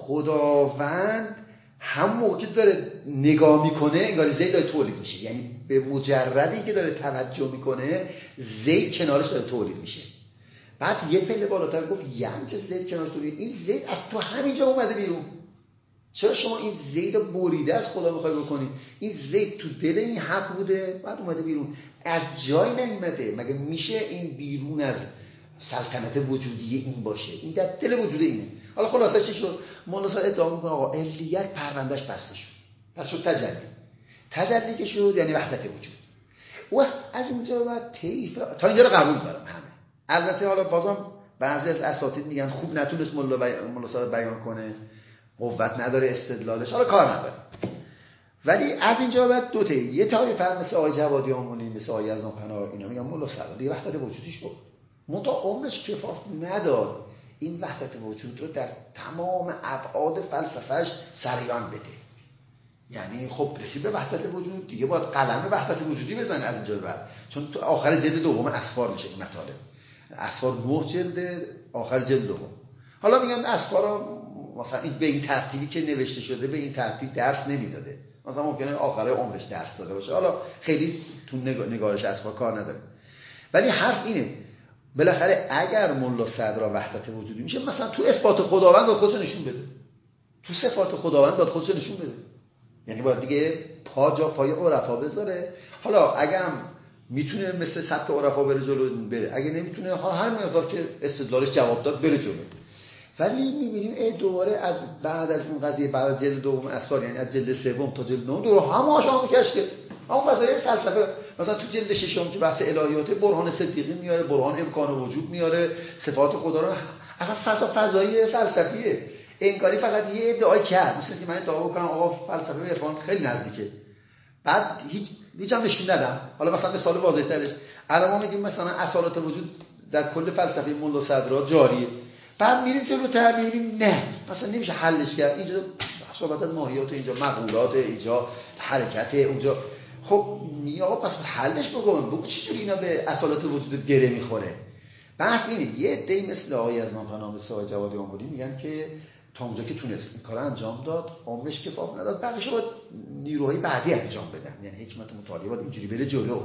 Speaker 2: خداوند هم موقع داره نگاه میکنه انگار زید داره تولید میشه، یعنی به مجردی که داره توجه میکنه زید کنارش داره تولید میشه. بعد یه پله بالاتر گفت یعنی چه زید کنارش تولید، این زید از تو همینجا اومده بیرون، چرا شما این زید بریده از خدا میخوای بکنی؟ این زید تو دل این حق بوده بعد اومده بیرون، از جای نیامده. مگه میشه این بیرون از سلطنت وجودی این باشه؟ این در دل وجود اینه. حالا خلاصه چی شد؟ مولا صدر ادعا میکنه آقا علیت پروندهش بسته شد، پس شد تجلی که شد یعنی وحدت وجود. و از اینجا بعد تا اینجا رو قبول دارم همه. البته حالا بازم بعضی از اساتید میگن خوب نتونست مولا صدر بیان کنه، قوت نداره استدلالش، حالا کار نداره. ولی از اینجا بعد دو تا یه طایفه مثل آقای جوادی آمونی، مثل آقای یزدان پناه، اینا میگن ملا صدرا دیگه وحدت وجودیش بود، منتها عمرش کفاف نداد این وحدت وجود رو در تمام ابعاد فلسفهش سریان بده. یعنی خب رسید به وحدت وجود دیگه باید قلم وحدت وجودی بزنه از اینجا بعد، چون تو آخر جلد دوم اسفار میشه این مطالب. اسفار 9 جلد، آخر جلد دوم. حالا میگن اسفارا مثلا این به این ترتیبی که نوشته شده به این ترتیب درس نمیداده، مثلا ممکنه آخر عمرش درس داده باشه، حالا خیلی تو نگارش اسفار کار نداره. ولی حرف اینه بالاخره اگر ملا صدرا وحدت وجودی میشه، مثلا تو اثبات خداوند باید خودش نشون بده، تو صفات خداوند باید خودش نشون بده، یعنی باید دیگه پا جا پای عرفا بذاره. حالا اگه هم میتونه مثل سبک عرفا بره جلو بره، اگه نمیتونه هر مقدار که استدلالش جواب داد بره جلو. ولی میبینیم دوباره از بعد از اون قضیه، بعد از جلد دوم اسفار، یعنی از جلد سوم تا جلد نهم دوباره همه آشام کشته همون فضای فلسفه. مثلا تو جلد ششم که بحث الهیات، برهان صدیقی میاره، برهان امکان وجود میاره، صفات خدا رو، اصلا فضای فلسفیه. انگاری فقط یه ادعای کرد، مثل که من ادعا بکنم آقا فلسفه به عرفان خیلی نزدیکه، بعد هیچ هم نشون ندم. حالا مثلا مثال واضح ترش الان ما میگیم مثلا اصالت وجود در کل فلسفه ملا صدرا جاریه، بعد میریم جلوتر میبینیم نه مثلا نمیشه حلش کرد، اینجا صحبت ماهیات، اینجا مقولات، اینجا حرکت، اونجا. خب آقا پس حلش بگو چجوری اینا به اصالت وجود گره میخوره. بحث اینه یه عده‌ای مثل آقای یزدان پناه، مثل آقای جوادی آملی میگن که تا اونجا که تونست این کارو انجام داد، عمرش کفاف نداد، بقیه‌شو باید نیروهای بعدی انجام بدن. یعنی حکمت مطالعه باید اینجوری بره جلو،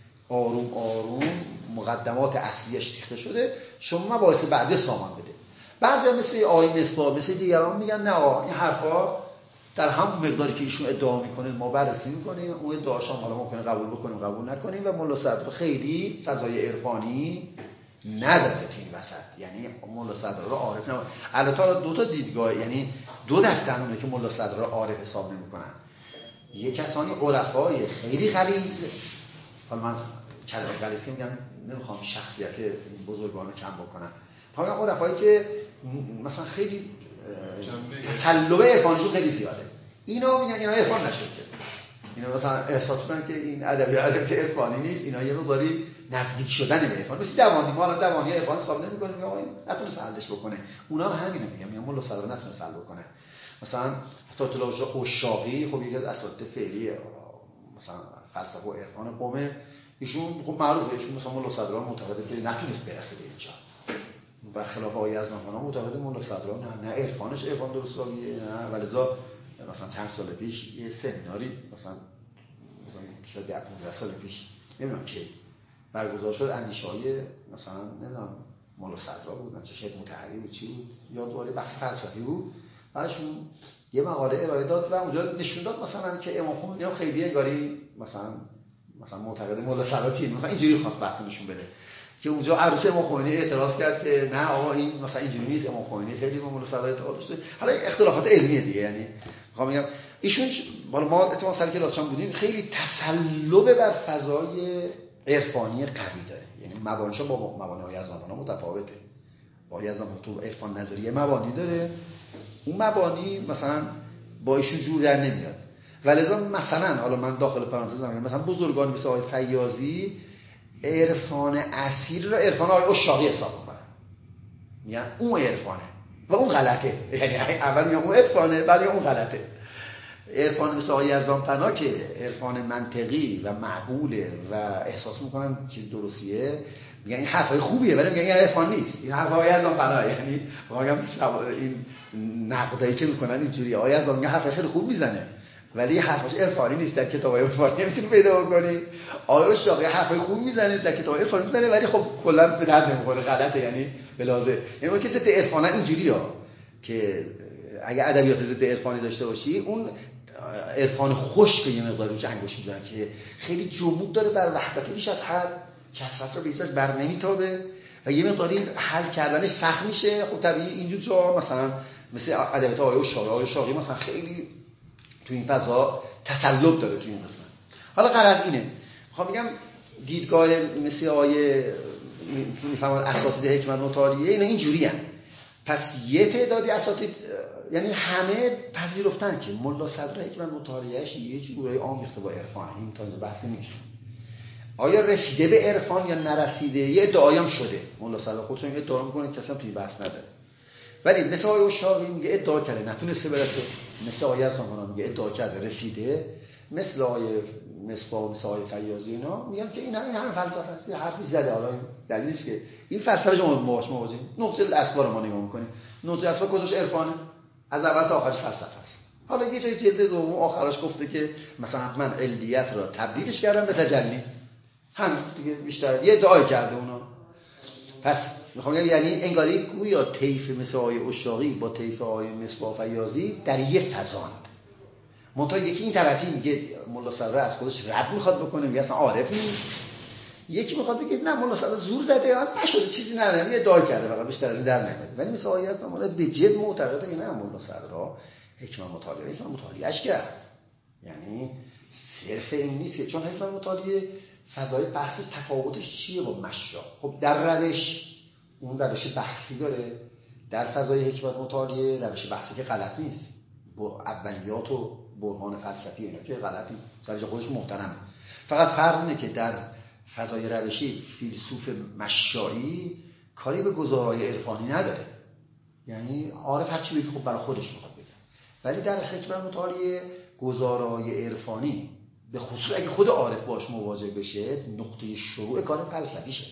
Speaker 2: آروم آروم مقدمات اصلیش ریخته شده، شما مباحث بعدی سامان بده. بعضیا مثل آقای مصباح، مثل دیگران میگن نه آقا این حرفا در همون مقداری که ایشون ادعا میکنه ما بررسی میکنیم، اون ادعاش هم حالا ممکنه قبول بکنیم قبول نکنیم، و ملا صدرا خیلی فضای عرفانی نداره تو این وسط. یعنی ملا صدرا رو عارف نمی‌کنه. البته دو تا دیدگاه، یعنی دو دسته اونه که ملا صدرا رو عارف حساب نمی‌کنن. یه کسانی عرفای خیلی غلیظ، حالا من کلمه غلیظ میگم نمیخوام شخصیت بزرگان رو کم بکنم، میگم عرفایی که مثلا خیلی تسلب عرفانیشون خیلی زیاده، اینا میگن اینا عرفان نشد که، اینا مثلا احساس میکنن که این ادبیات عرفانی نیست، اینا یه مقداری نزدیک شدن به عرفان. مثل دوانی، ما الان دوانی عرفان حساب نمی‌کنیم، میگم آقا این نتونه حلش بکنه، اونا هم همینه میگم ملا صدرا نتونه حل بکنه. مثلا اساتید عشاقی خب یکی از اساتید فعلی مثلا فلسفه و عرفان قومه، ایشون خب معروفه، ایشون مثلا ملا صدرا معتقده که نتونست برسه به اینجا، برخلاف آقای یزدان پناه معتقده ملا صدرا نه عرفانش عرفان درستابیه، نه ولذا مثلا چند سال پیش یه سمیناری مثلا شاید 15 سال پیش نمیدونم که برگزار شد، اندیشه‌های مثلا نمیدونم ملا صدرا بود، مثلا شاید متحری بود چی بود، یا دوباره بحث فلسفی بود، بعدشون یه مقاله ارائه داد و اونجا نشون داد مثلا که امام خمینی هم خیلی انگاری مثلا معتقد ملا صدرا چیه، مثلا اینجوری خواست بحث نشون بده که اونجا عروس امام خمینی اعتراض کرد که نه آقا این مثلا اینجوری نیست، امام خمینی خیلی با ملا صدرا اعتقاد داشته. حالا اختلافات علمیه دیگه، یعنی میخوام بگم ایشون ما اتفاقا سر کلاسشون بودیم خیلی تسلب بر فضای عرفانی قوی داره، یعنی مبانیش با مبانی های یزدان پناه متفاوته. با یزدان پناه تو عرفان نظریه مبانی داره، اون مبانی مثلا با ایشون جور در نمیاد، ولذا مثلا حالا من داخل پرانتز میگم مثلا بزرگان مثل آقای فیاضی عرفان اصیل رو عرفان آقای عشاقی حساب میکنن، میگن اون عرفانه و اون غلطه، یعنی اول میگن اون عرفانه بعد میگن اون غلطه. عرفان مثل آقای یزدان پناه که عرفان منطقی و معقوله و احساس میکنن که درستیه، میگن این حرفای خوبیه ولی میگن این عرفان نیست، این حرفای یزدان پناه. یعنی میگم این نقدایی که میکنن اینجوری آقای یزدان میگه حرف خیلی خوب میزنه ولی حرفاش عرفانی نیست، در کتابای عرفانی نمیتونی پیدا بکنی. آقای عشاقی حرفای خوب میزنه در کتابای عرفانی میزنه ولی خب کلا به درد نمیخوره، غلطه، یعنی بلازه. یعنی اون که ضد عرفانه اینجوریه که اگه ادبیات ضد عرفانی داشته باشی اون عرفان خشک یه مقداری جنگوش میزنه که خیلی جمود داره بر وحدت بیش از حد، کثرت رو به هیچ وجه بر نمیتابه و یه مقداری حل کردنش سخت میشه. خب طبیعی اینجور جا مثلا مثل ادبیات آقای شاقی مثلا خیلی تو این فضا تسلط داره تو این قسمت. حالا غرض اینه میخوام بگم دیدگاه مثل آقای میفهمن اساتید حکمت مطالعه اینا اینجوری هستن، پس یه تعدادی اساتید یعنی همه پذیرفتن که ملا صدر حکمت مطالعه‌اش یه جورایی آمیخته با عرفان. این تازه بحثی نیست آیا رسیده به عرفان یا نرسیده. یه ادعایی هم شده، ملا صدر خودشون ادعا میکنه، کسی هم توی بحث نداره. ولی مثل آقای اشاقی میگه ادعا کرده نتونسته برسه، مثل آقای ارسان‌خان میگه ادعا کرده رسیده، مثل آقای مصباح، مثل آقای فیاضی اینا میگن که این همه فلسفه است. حرفی زده، حالا دلیل نیست که این فلسفه شما موازیم. نقطه الاصفار ما نگاه می‌کنیم، نقطه الاصفار کجاش عرفانه؟ از اول تا آخرش فلسفه است. حالا یه جای جلد دوم آخرش گفته که مثلا من علدیت را تبدیلش کردم به تجلی. همین دیگه، بیشتر یه ادعای کرده اونا. پس میخوام بگم یعنی انگاری گویا طیف مثل آقای اشاقی با طیف آقای مصباح فیاضی در یه فضان. منتها یکی این طرفی میگه ملا صدر از خودش رد میخواد بکنه، میگه اصلا عارف نیست. یکی میخواد بگه نه ملا صدر زور زده، نشده چیزی نداره، یه ادعا کرده فقط بیشتر از این در نمیاد. ولی مثل آقای ارسان‌خان به جد معتقده که نه، ملا صدر حکمت مطالعه‌اش کرد. یعنی صرف این نیست که چون حکمت مطالعه فضای بحثش تفاوتش چیه با مشیا. خب در روش اون روش بحثی داره، در فضای حکمت مطالعه روش بحثی که غلط نیست، با اولیات و برهان فلسفی اینا که غلطی در جای خودش محترمه. فقط فرق اینه که در فضای روشی فیلسوف مشایی کاری به گزارای عرفانی نداره، یعنی عارف هر چی بگه خب برای خودش میخواد بگه. ولی در حکمت مطالعه گزارای عرفانی به خصوص اگه خود عارف باش مواجه بشه نقطه شروع کار فلسفیشه.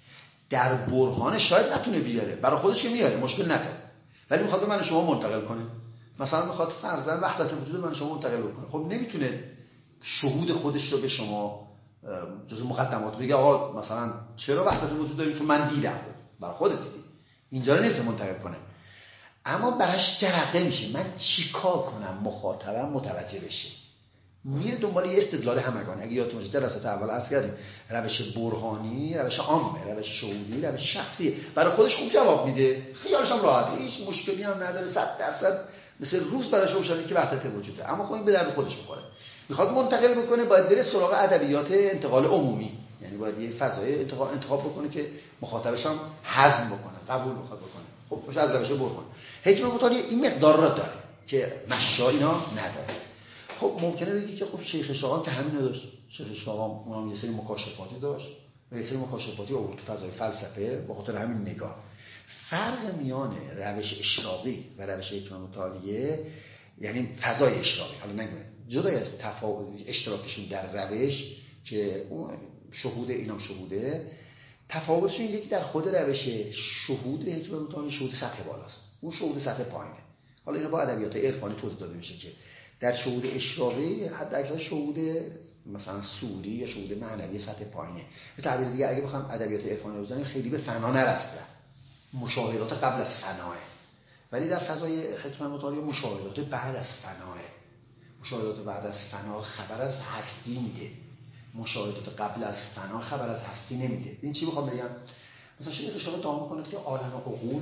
Speaker 2: در برهان شاید نتونه بیاره، برای خودش که میاره مشکل نداره، ولی میخواد به من شما منتقل کنه. مثلا میخواد فرضاً وحدت وجود من شما منتقل کنه، خب نمیتونه شهود خودش رو به شما جز مقدمات بگه آقا مثلا چرا وحدت وجود داریم، چون من دیدم، برای خودت دیدی، اینجا رو نمیتونه منتقل کنه. اما براش جرقه میشه من چیکار کنم مخاطبم متوجه بشه، میره دنبال یه استدلال همگانی. اگه یادتون باشه جلسات اول عرض کردیم روش برهانی، روش عامه، روش شهودی، روش شخصی، برای خودش خوب جواب میده، خیالش هم راحته، هیچ مشکلی هم نداره، 100% مثل روز براش روشنه که وحدت وجوده. اما خب این به درد خودش میخوره، میخواد منتقل بکنه، باید بره سراغ ادبیات انتقال عمومی، یعنی باید یه فضای انتخاب بکنه که مخاطبش هم هضم بکنه، قبول بخواد بکنه. خب باشه از روش برهان. حکمت مطالعه این مقدار را داره که مشا اینا نداره. خب ممکنه بگی که خب شیخ شاهان که همین داشت، شیخ شاهان اونم یه سری مکاشفاتی داشت و یه سری مکاشفاتی آورد تو فضای فلسفه، به خاطر همین نگاه. فرق میان روش اشراقی و روش حکمت مطالعه یعنی فضای اشراقی، حالا نگم جدای از تفاوت اشتراکشون در روش که اون شهود اینام شهوده، تفاوتشون یکی در خود روش شهود حکمت مطالعه شهود سطح بالاست، اون شهود سطح پایینه. حالا اینا با ادبیات عرفانی توضیح داده میشه که در شهود اشراقی حد اکثر شهود مثلا سوری یا شهود معنوی سطح پایینه. به تعبیر دیگه اگه بخوام ادبیات عرفانی رو بزنیم خیلی به فنا نرسیدن، مشاهدات قبل از فناه. ولی در فضای حکمت مطالعه مشاهدات بعد از فناه. مشاهدات بعد از فنا خبر از هستی میده، مشاهدات قبل از فنا خبر از هستی نمیده. این چی میخوام بگم؟ مثلا شیخ شاهان ادعا میکنه که عالم عقول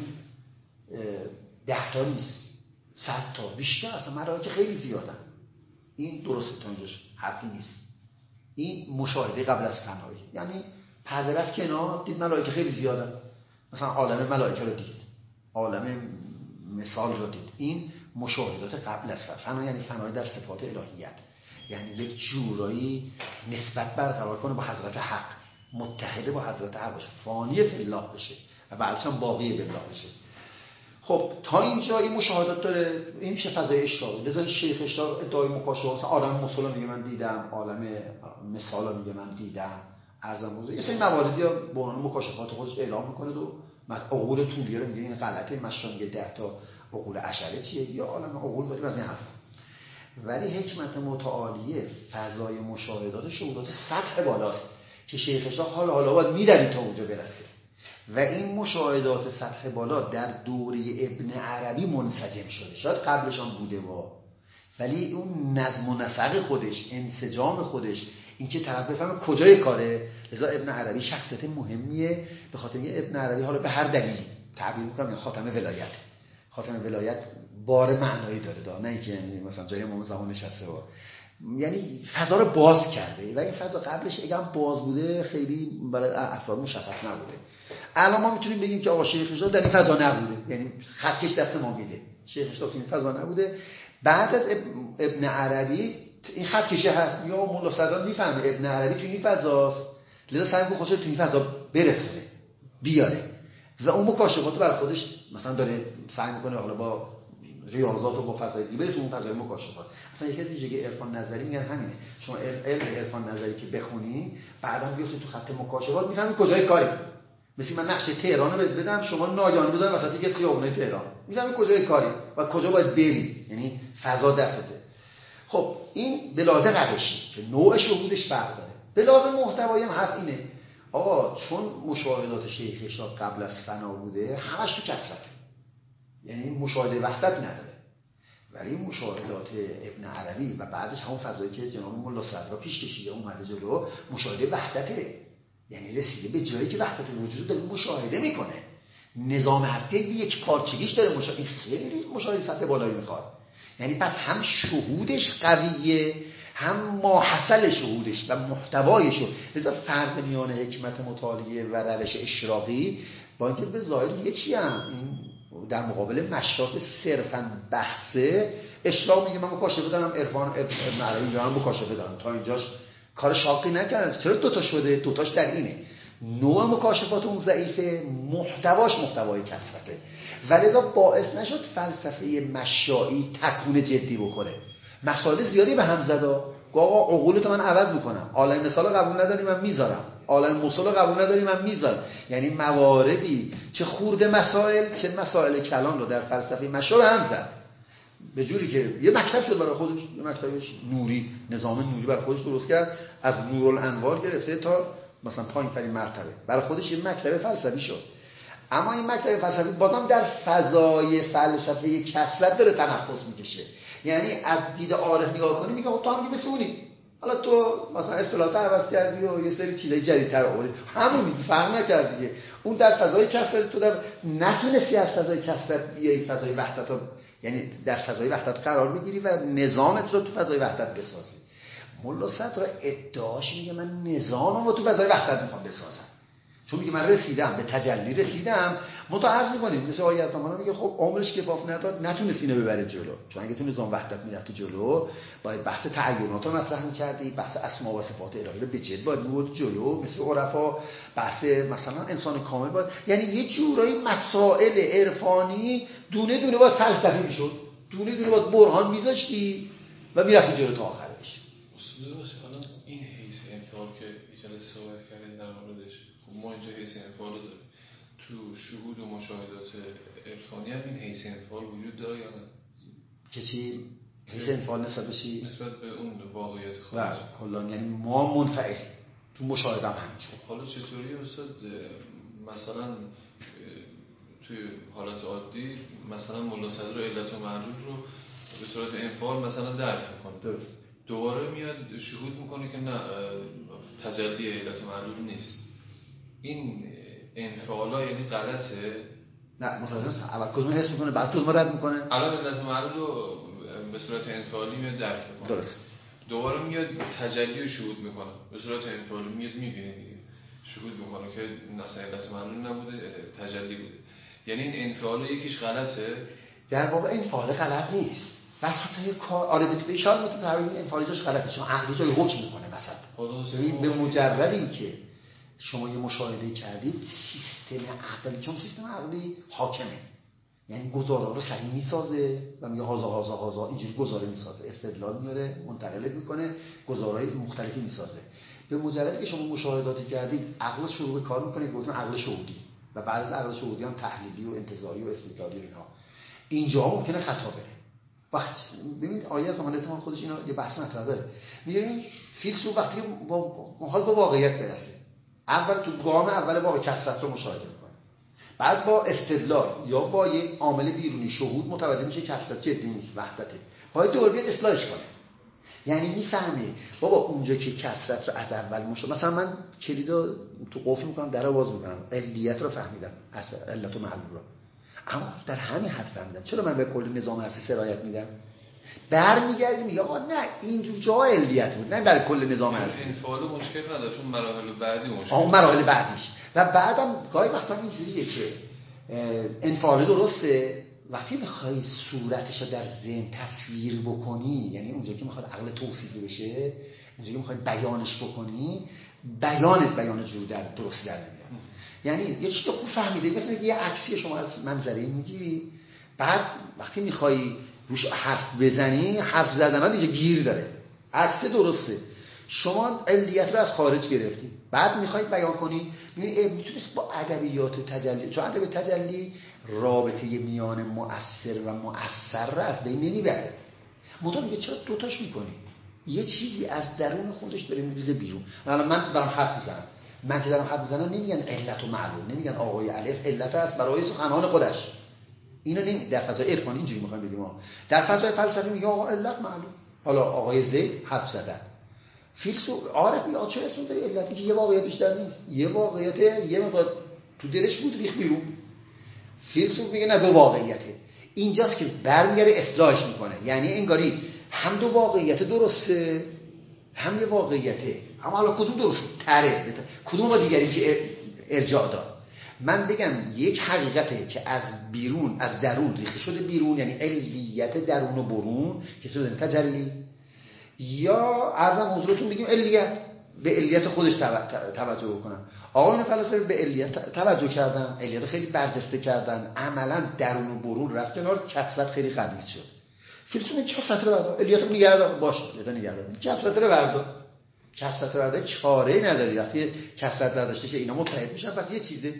Speaker 2: 10 تا نیست، 100 تا، بیشتر، اصلا ملائکه خیلی زیادن. این درسته، تا اینجاش حرفی نیست. این مشاهده قبل از فنایی، یعنی پرده رفت کنار، دید ملائکه خیلی زیادن، مثلا عالم ملائکه رو دید، عالم مثال رو دید. این مشاهدات قبل از فنا، یعنی فنای در صفات الهیت، یعنی یک جورایی نسبت برقرار کنه با حضرت حق، متحده با حضرت حق باشه، فانی فی الله بشه و بعدش هم باقی بالله بشه. خب تا اینجا این مشاهدات داره، این میشه فضای اشراقی. لذا شیخ اشراق ادعای مکاشفه، مثلا عالم مثال میگه من دیدم، عالم مثال میگه من دیدم، ارزم بزرگ یه سری مواردی به عنوان مکاشفات خودش اعلام میکنه و عقول طولیه رو میگه این غلطه، مشا میگه 10 تا عقول اشعه چیه، یا عالم عقول داریم از این حرفا. ولی حکمت متعالیه فضای مشاهدات شهودات سطح بالاست که شیخ اشراق حالا باید میدوید تا اونجا برسه. و این مشاهدات سطح بالا در دوره ابن عربی منسجم شده، شاید قبلش هم بوده ولی اون نظم و نسق خودش، انسجام خودش، این که طرف بفهمه کجای کاره. لذا ابن عربی شخصیت مهمیه، به خاطر اینکه ابن عربی حالا به هر دلیلی تعبیر می‌کنم خاتم ولایت، خاتم ولایت بار معنایی داره، نه اینکه یعنی مثلا جای امام زمان نشسته یعنی فضا رو باز کرده و این فضا قبلش اگه هم باز بوده خیلی برای افراد مشخص نبوده. الان ما میتونیم بگیم که آقا شیخ اشراق در این فضا نبوده، یعنی خطکش دست ما میده شیخ اشراق تو این فضا نبوده. بعد از ابن عربی این خطکشی هست، یا مولا صدران میفهمه ابن عربی تو این فضاست، لذا سعی می‌کنه خودش تو این فضا برسونه بیاره و اون مکاشفات برای خودش مثلا داره سعی میکنه حالا با ریاضات و با فضای دیگه بره تو اون فضای مکاشفات. اصلا یکی از ویژگی عرفان نظری میگن همینه، شما علم عرفان نظری که بخونی بعداً بیفته تو خط مکاشفات میفهمی کجای کاری. مثل من نقشه تهران رو بدم شما ناگهان بذارم وسط یک خیابون تهران، میفهمی کجای کاری و کجا باید بری، یعنی فضا دستته. خب این به لحاظ روشی که نوع شهودش فرق داره. به لحاظ محتوایی هم حرف اینه آقا چون مشاهدات شیخ اشراق قبل از فنا بوده همش تو کثرته، یعنی مشاهده وحدت نداره، ولی مشاهدات ابن عربی و بعدش همون فضایی که جناب ملا صدرا پیش کشیده اومده جلو مشاهده وحدته، یعنی رسیده به جایی که وحدت وجود داره مشاهده میکنه. نظام هستی یک پارچگیش داره این خیلی مشاهده سطح بالایی میخواد. یعنی پس هم شهودش قویه هم ماحصل شهودش و محتوای شهود. لذا فرق میان حکمت مطالعه و روش اشراقی با اینکه به ظاهر یکی هم این در مقابل مشاط صرفاً بحثه. اشراق میگه من مکاشفه دارم، عرفان ابن عربی میگه من مکاشفه دارم، تا اینجاش کار شاقی نکردن. چرا دوتا شده؟ دوتاش در اینه نوع مکاشفات اون ضعیفه، محتواش محتوای کثرته و لذا باعث نشد فلسفه مشائی تکون جدی بخوره. مسائل زیادی به هم زد آقا عقولت من عوض میکنم، عالم مثال قبول نداری من میذارم، عالم مصول قبول نداری من میذارم. یعنی مواردی چه خورده مسائل چه مسائل کلان رو در فلسفه مشا به هم زد، به جوری که یه مکتب شد برای خودش، یه مکتبش نوری، نظام نوری برای خودش درست کرد، از نورالانوار گرفته تا مثلا پایین ترین مرتبه برای خودش یه مکتب فلسفی شد. اما این مکتب فلسفی بازم در فضای فلسفه کثرت داره تنفس میکشه. یعنی از دید عارف نگاه کنی میگه خب تو هم مثل اونی، حالا تو مثلا اصطلاحات عوض کردی و یه سری چیزای جدیدتر آوردی، همون فرق نکرد دیگه. اون در فضای کثرت تو در نتونستی از فضای کثرت بیای فضای وحدت رو، یعنی در فضای وحدت قرار بگیری و نظامت رو تو فضای وحدت بسازی. ملا صدرا ادعاش میگه من نظامم رو تو فضای وحدت میخوام بسازم، چون میگه من رسیدم به تجلی، رسیدم. منتها عرض میکنیم مثل آیه از نامانا میگه خب عمرش کفاف نداد نتونست اینو ببره جلو، چون اگه تو نظام وحدت میرفت جلو باید بحث تعینات رو مطرح میکردی، بحث اسما و صفات الهی رو به جد باید میبرد جلو، مثل عرفا بحث مثلا انسان کامل باید، یعنی یه جورایی مسائل عرفانی دونه دونه باید فلسفی میشد، دونه دونه باید برهان میذاشتی و میرفتی جلو تا آخرش.
Speaker 1: اصولا حالا این حیث انفعال که ایجاد صحبت کردن در موردش، خب ما اینجا حیث انفعال داریم، تو شهود و مشاهدات عرفانی هم این حیث انفعال وجود داره یا نه؟
Speaker 2: که چی؟ حیث انفعال نسبت به چی؟
Speaker 1: نسبت به اون واقعیت خارج.
Speaker 2: کلا یعنی ما منفعل تو مشاهده هم همینجور.
Speaker 1: حالا چطوری استاد مثلا توی حالت عادی مثلا ملا صدر علت و معلول رو به صورت انفعال مثلا درک میکنه، دوباره میاد شهود میکنه که نه تجلی علت و معلول نیست، این انفعالا یعنی غلطه؟
Speaker 2: نه متوجه نیستم. اول کدوم حس میکنه بعد کدوم رد میکنه؟
Speaker 1: الان علت و معلول رو به صورت انفعالی میاد درک میکنه،
Speaker 2: درست.
Speaker 1: دوباره میاد تجلی رو شهود میکنه به صورت انفعالی، میاد میبینه دیگه شهود میکنه که مثلا علت و معلول نبوده تجلی بوده. یعنی این انفعال یکیش غلطه؟
Speaker 2: در واقع انفعال غلط نیست، وسطای کار آره به اشاره میتونه این انفعال جاش غلطه، چون عقلی جای حکم میکنه مثلا. ببین به مجرد اینکه شما یه مشاهده کردید سیستم عقلی، چون سیستم عقلی حاکمه، یعنی گزارا رو صحیح میسازه و میگه هازا اینجوری گزاره میسازه، استدلال میاره منتقل میکنه، گزارهای مختلفی میسازه. به مجردی که شما مشاهداتی کردید عقل شروع به کار میکنه که گفتن عقل شهودی و بعد از عقل شهودی هم تحلیلی و انتزاعی و استدلالی و اینها، اینجا ممکنه خطا بره. وقت ببینید آیه زمانت خودش اینا یه بحث مطرح داره، میگه فیلسوف وقتی با واقعیت برسه اول تو گام اول با کثرت رو مشاهده میکنه، بعد با استدلال یا با یک عامل بیرونی شهود متوجه میشه کثرت جدی نیست وحدته، باید دور بیاد اصلاحش کنه. یعنی میفهمه بابا اونجا که کثرت رو از اول مشاهده، مثلا من کلیدو تو قفل میکنم در باز میکنم علیت رو فهمیدم علت و معلول رو، اما در همین حد فهمیدم چرا من به کل نظام هستی سرایت میدم. برمیگردیم یا آقا نه اینجور جا علیت بود، نه برای کل نظام هست.
Speaker 1: انفعال مشکل نداره چون مراحل بعدی مشکل.
Speaker 2: مراحل بعدیش و بعدم گاهی وقتا اینجوریه که انفعال درسته وقتی میخوای صورتش رو در ذهن تصویر بکنی، یعنی اونجا که میخواد عقل توصیف بشه، اونجا که میخوای بیانش بکنی، بیان جور در درست در نمیاد. یعنی یه چیزی خوب فهمیده، مثلا یه عکسی شما از منظره میگیری، بعد وقتی میخوای روش حرف بزنی، حرف زدن ها دیگه گیر داره. عکس درسته، شما علیت رو از خارج گرفتی، بعد میخواید بیان کنی، میتونست با ادبیات تجلی، چون ادب تجلی رابطه میان مؤثر و مؤثر رو از بین نمیبره. مدام میگه چرا دوتاش میکنی؟ یه چیزی از درون خودش داره میریزه بیرون. الان من دارم حرف میزنم، من که دارم حرف میزنم نمیگن علت و معلول، نمیگن آقای الف علت است برای سخنان خودش، اینو نمی در فضای عرفانی اینجوری میخوایم بگیم. در فضای فلسفی میگه آقا علت معلول. حالا آقای زید حرف زدن، فیلسوف عارف میگه چه اسم داره علتی که یه واقعیت بیشتر نیست، یه واقعیت یه مقدار تو دلش بود ریخت بیرون. فیلسوف میگه نه دو واقعیته. اینجاست که برمیگره اصلاحش میکنه، یعنی انگاری هم دو واقعیت درسته هم یه واقعیته، اما حالا کدوم درست تره، کدوم با دیگری که ارجاع داد. من بگم یک حقیقته که از بیرون، از درون ریخته شده بیرون، یعنی علیت درون و برون که شده تجلی، یا عرضم حضورتون بگیم علیت، به علیت خودش توجه بکنن. آقایون فلسفه به علیت توجه کردن، علیت خیلی برجسته کردن، عملا درون و برون رفت کنار، کثرت خیلی غلیظ شد. فیلسوف این کثرت رو بردار، علیت رو نگردار، باشه علیت نگردار، کثرت رو بردار، کثرت رو بردار، چاره‌ای نداری. وقتی کثرت برداشته شه اینا متحد میشن، پس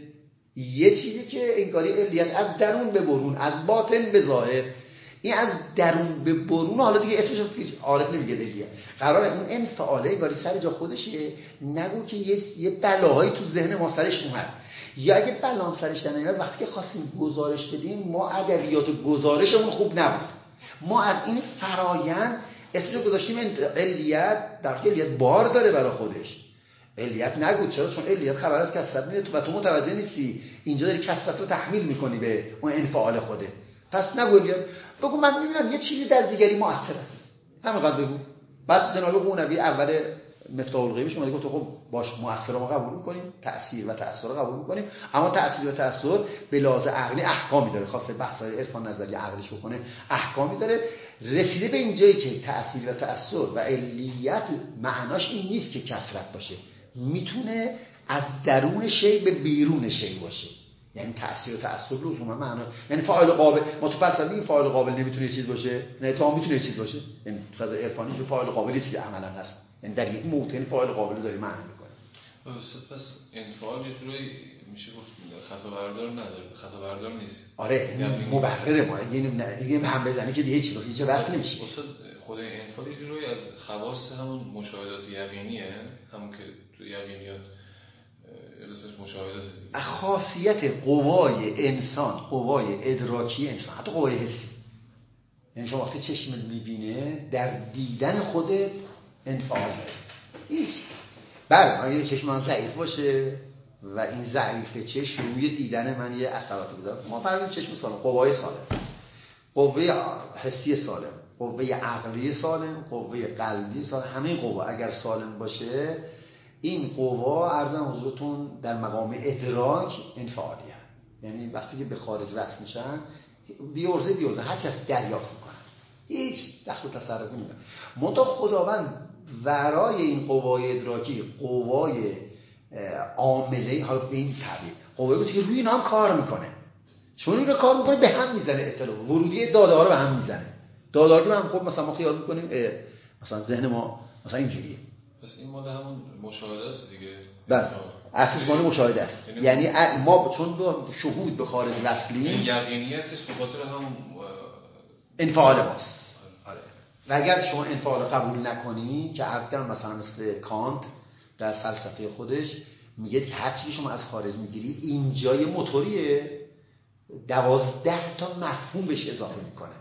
Speaker 2: یه چیزی که انگاری علیت از درون به برون، از باطن به ظاهر، این از درون به برون، حالا دیگه اسمش عارف نمیگه دیگه، قراره اون انفعاله انگاری سر جا خودشه. نگو که یه بلاهایی تو ذهن ما سرش اومد، یا اگه بلام سرش در نمیاد، وقتی که خواستیم گزارش بدیم ما ادبیات گزارشمون خوب نبود، ما از این فرایند اسمش رو گذاشتیم علیت، در حالی علیت بار داره برای خودش. علیت نگو، چرا؟ چون علیت خبر از کثرت میده و تو متوجه نیستی، اینجا داری کثرت رو تحمیل میکنی به اون انفعال خوده. پس نگو علیت، بگو من میبینم یه چیزی در دیگری مؤثر است، همینقدر بگو. بعد جناب قونوی اول مفتاح الغیبش اومد گفت خب باش، مؤثر رو ما قبول میکنیم، تأثیر و تأثیر رو قبول میکنیم، اما تأثیر و تأثیر به لحاظ عقلی احکامی داره، خاصه بحث‌های عرفان نظری عقلش بکنه احکامی داره. رسیده به اینجایی که تأثیر و تأثیر و علیت معناش این نیست که کثرت باشه، میتونه از درون شی به بیرون شی باشه، یعنی تأثیر و تأثیر لزوما معنا، یعنی فاعل قابل، ما تو فلسفه میگیم فاعل قابل نمیتونه چیز باشه، نه تا میتونه چیز باشه، یعنی تو فضای عرفانی جو فاعل قابلی چیزی عملا هست، یعنی در یک موطن فاعل قابل رو داری معنی میکنه.
Speaker 1: پس انفعال یه جوری میشه گفت خطا بردار نداره، خطا بردار نیست.
Speaker 2: آره یعنی مبرر ما، یعنی هم بزنی که دیگه هیچ وصل نمیشه.
Speaker 1: استاد خود انفعال یه جوری از خواص همون مشاهدات یقینیه، همون که تو یقینیات اسمش مشاهدات دیگه.
Speaker 2: خاصیت قوای انسان، قوای ادراکی انسان، حتی قوای حسی، یعنی شما وقتی چشمت میبینه در دیدن خودت انفعال داره. هیچ بله اگه چشم من ضعیف باشه و این ضعیف چشم روی دیدن من یه اثراتی بذاره، ما فرض چشم سالم، قوای سالم، قوه حسی سالم، قوه عقلی سالم، قوه قلبی سالم، همه قوا اگر سالم باشه، این قوا عرضم حضورتون در مقام ادراک انفعالیه، یعنی وقتی که به خارج وصل میشن بیورزه هر چیز دریافت میکنن، هیچ دخل و تصرفی نمیکنن. منتها خداوند ورای این قوای ادراکی قوای عامله، حالا به این تعبیر قوایی بود که روی اینا هم کار میکنه، چون این رو کار میکنه به هم میزنه، اطلاع ورودی داده ها رو به هم میزنه، داده ها رو هم خب مثلا ما خیال میکنیم مثلا ذهن ما مثلا اینجوریه.
Speaker 1: پس این مال همون مشاهده است دیگه.
Speaker 2: بله اساس مال مشاهده است، یعنی ما چون با شهود به خارج وصلیم،
Speaker 1: این یقینیتش به خاطر همون
Speaker 2: انفعال ماست. آره. و اگر شما انفعال قبول نکنی، که عرض کردم مثلا مثل کانت در فلسفه خودش میگه هر چیزی شما از خارج میگیری اینجا یه موتوریه 12 تا مفهوم بهش اضافه میکنه،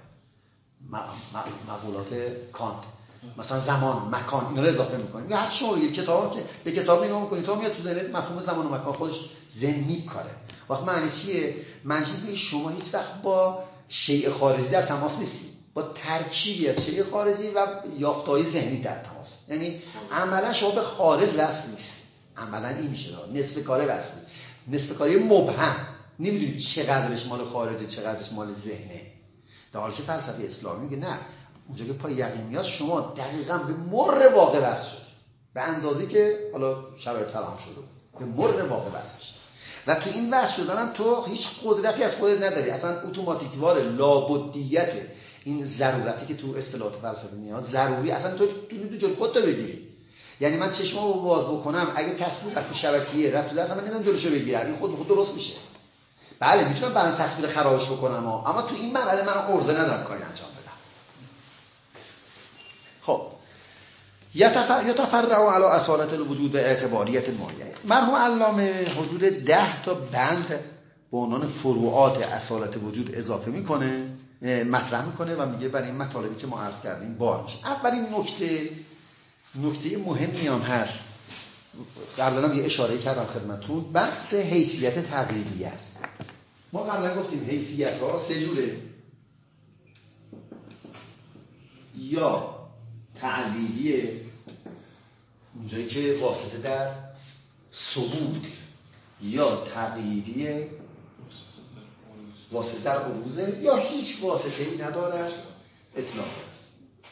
Speaker 2: مقولات کانت، مثلا زمان، مکان، اینا رو اضافه میکنه. میگه هر چی شما بگید کتابا که به کتاب نگاه میکنی تا میاد تو ذهنت مفهوم زمان و مکان خودش ذهنی کاره. وقت معنی چیه؟ معنی اینه شما هیچ وقت با شیء خارجی در تماس نیستی، با ترکیبی از شیء خارجی و یافته‌های ذهنی در تماس. یعنی عملا شما به خارج وصل نیست، عملا این میشه نصف کاره وصل، نصف کاری مبهم، نمیدونی چقدرش مال خارجه چقدرش مال ذهنه. در حالی که فلسفه اسلامی میگه نه، اونجا که پای یقین میاد شما دقیقاً به مر واقع وصل شد، به اندازی که حالا شرایط فراهم شده به مر واقع وصل شد. و تو این وصل شدن هم تو هیچ قدرتی از خودت نداری، اصلا اتوماتیکوار لابدیت این ضرورتی که تو اصطلاحات فلسفی میاد ضروری، اصلا تو جلو خودت بگیری. یعنی من چشمامو باز بکنم اگه تصویر تو شبکیه رفت تو دست من نمیدونم جلوشو بگیرم، این خود به خود درست میشه. بله میتونم بعداً تصویر خرابش بکنم اما تو این مرحله من عرضه ندارم کاری انجام بدم. خب یتفرع علی اصالت الوجود به اعتباریت معینه. مرحوم علامه حدود 10 تا بند به عنوان فروعات اصالت وجود اضافه میکنه، مطرح میکنه و میگه برای این مطالبی که ما عرض کردیم بار میشه. اولین نکته مهمی هم هست، قبلا هم یه اشاره کردم خدمتتون، بحث حیثیت تقریبی است. ما قبلا گفتیم حیثیت ها 3 جوره، یا تعلیلیه اونجایی که واسطه در ثبوت، یا تقییدیه واسطه در عروضه، یا هیچ واسطه‌ای ندارد اطلاق است.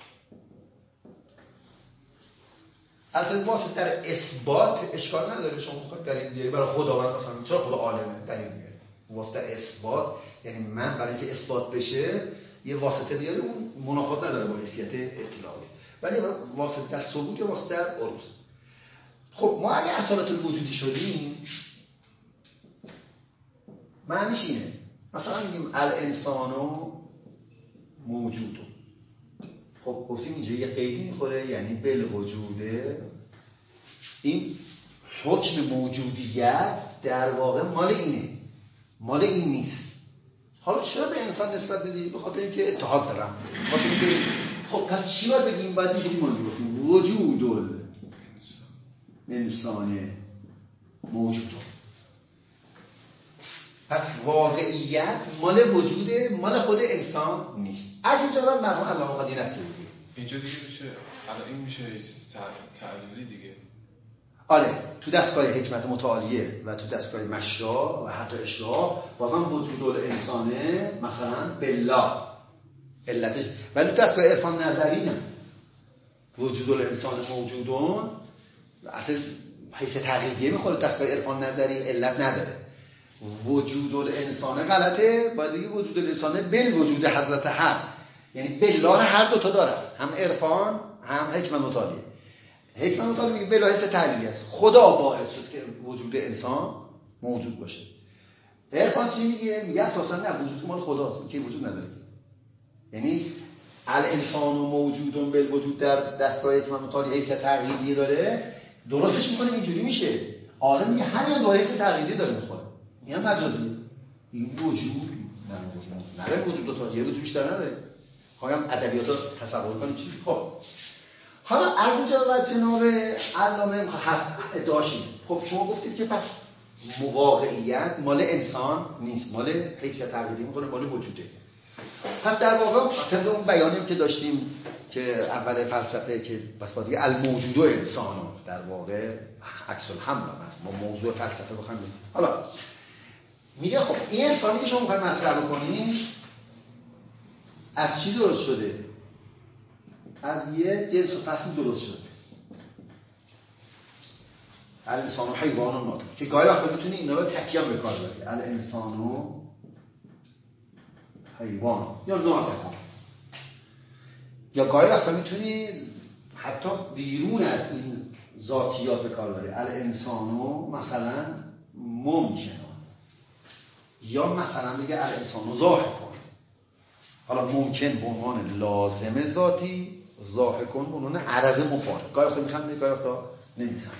Speaker 2: اصلا واسطه در اثبات اشکال نداره، شما میخواید دلیل بیاری برای خداوند، مثلا چرا خدا عالمه دلیل بیاری. واسطه در اثبات یعنی من برای اینکه اثبات بشه یه واسطه بیاری، اون منافات نداره با حیثیت اطلاقی. ولی واسطه در ثبوت یا واسطه در عروض. خب ما اگه اصالت الوجودی شدیم معنیش اینه، مثلا میگیم الانسان موجود. خب گفتیم اینجا یه قیدی میخوره، یعنی بالوجوده. این حکم موجودیت در واقع مال اینه، مال این نیست. حالا چرا به انسان نسبت میدی؟ به خاطر اینکه اتحاد دارم، به خاطر اینکه خب پس چی باید بگیم؟ باید اینجوری ما میگفتیم وجود الانسان موجود. پس واقعیت مال وجوده، مال خود انسان نیست. از اینجا بعد مرحوم علامه قدی نتیجه بگیریم.
Speaker 1: اینجا دیگه میشه الان این میشه تعلیلی دیگه.
Speaker 2: آره تو دستگاه حکمت متعالیه و تو دستگاه مشرع و حتی اشراع بازم وجود الانسانه مثلا بالله علتش، ولی تو دستگاه عرفان نظری نه، وجود الانسان موجودون حتی حیث تغییریه میخوره. دستگاه عرفان نظری علت نداره، وجود الانسان غلطه، باید بگی وجود الانسان بالوجود حضرت حق، یعنی بالله هر دو تا داره، هم عرفان هم حکمت متعالیه. حکمت متعالی میگه بلا حس تعلیلی است، خدا باعث شد که وجود انسان موجود باشه. عرفان چی میگه؟ میگه اساسا نه، وجود مال خداست، این که وجود نداره. یعنی الانسان موجودون بالوجود در دستگاه حکمت متعالی حس تغییری داره، درستش میکنه اینجوری میشه. آره میگه همین داره حس تغییری داره میخوره، این هم مجازیه. این وجود نه وجود دو تا یه وجود بیشتر نداره. خواهم ادبیاتو تصور کنیم چی. خب حالا از اینجا و جناب علامه ادعاش اینه. خب شما گفتید که پس واقعیت مال انسان نیست، مال حیثیت تقلیدی میکنه، مال وجوده. پس در واقع طبق اون بیانیم که داشتیم که اول فلسفه که بس باید دیگه الموجود و انسانو در واقع عکس الحمل هست، ما موضوع فلسفه بخوایم. حالا میگه خب این انسانی که شما میخواید مطرح بکنید از چی درست شده؟ از یه جنس و فصل درست شده، الانسان و حیوان و ناطق، که گاهی وقتا میتونی اینا رو تکیه به کار ببری، الانسان و حیوان یا ناطق، یا گاهی وقتا میتونی حتی بیرون از این ذاتیات به کار ببری، الانسان و مثلا ممکنه، یا مثلا بگه الانسان و ضاحکون. حالا ممکن به عنوان لازم ذاتی، ضاحکون به عنوان عرض مفارق، گاهی وقتا میخنده گاهی وقتا نمیخنده.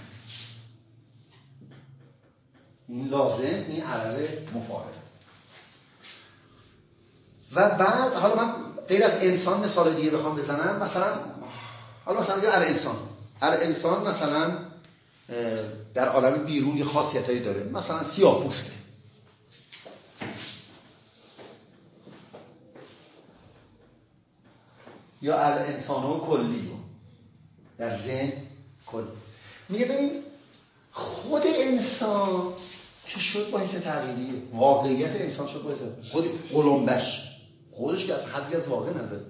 Speaker 2: این لازم، این عرض مفارق. و بعد حالا من غیر از انسان مثال دیگه بخوام بزنم، مثلا بگم الانسان مثلا در عالم بیرون یه خاصیتایی داره، مثلا سیاه پوسته. یا الانسان کلی در ذهن کلی. میگه ببین خود انسان که شد باعث تغییریه، واقعیت انسان شد باعث خود قلمبش خودش که اصلا حظی از واقع نداره.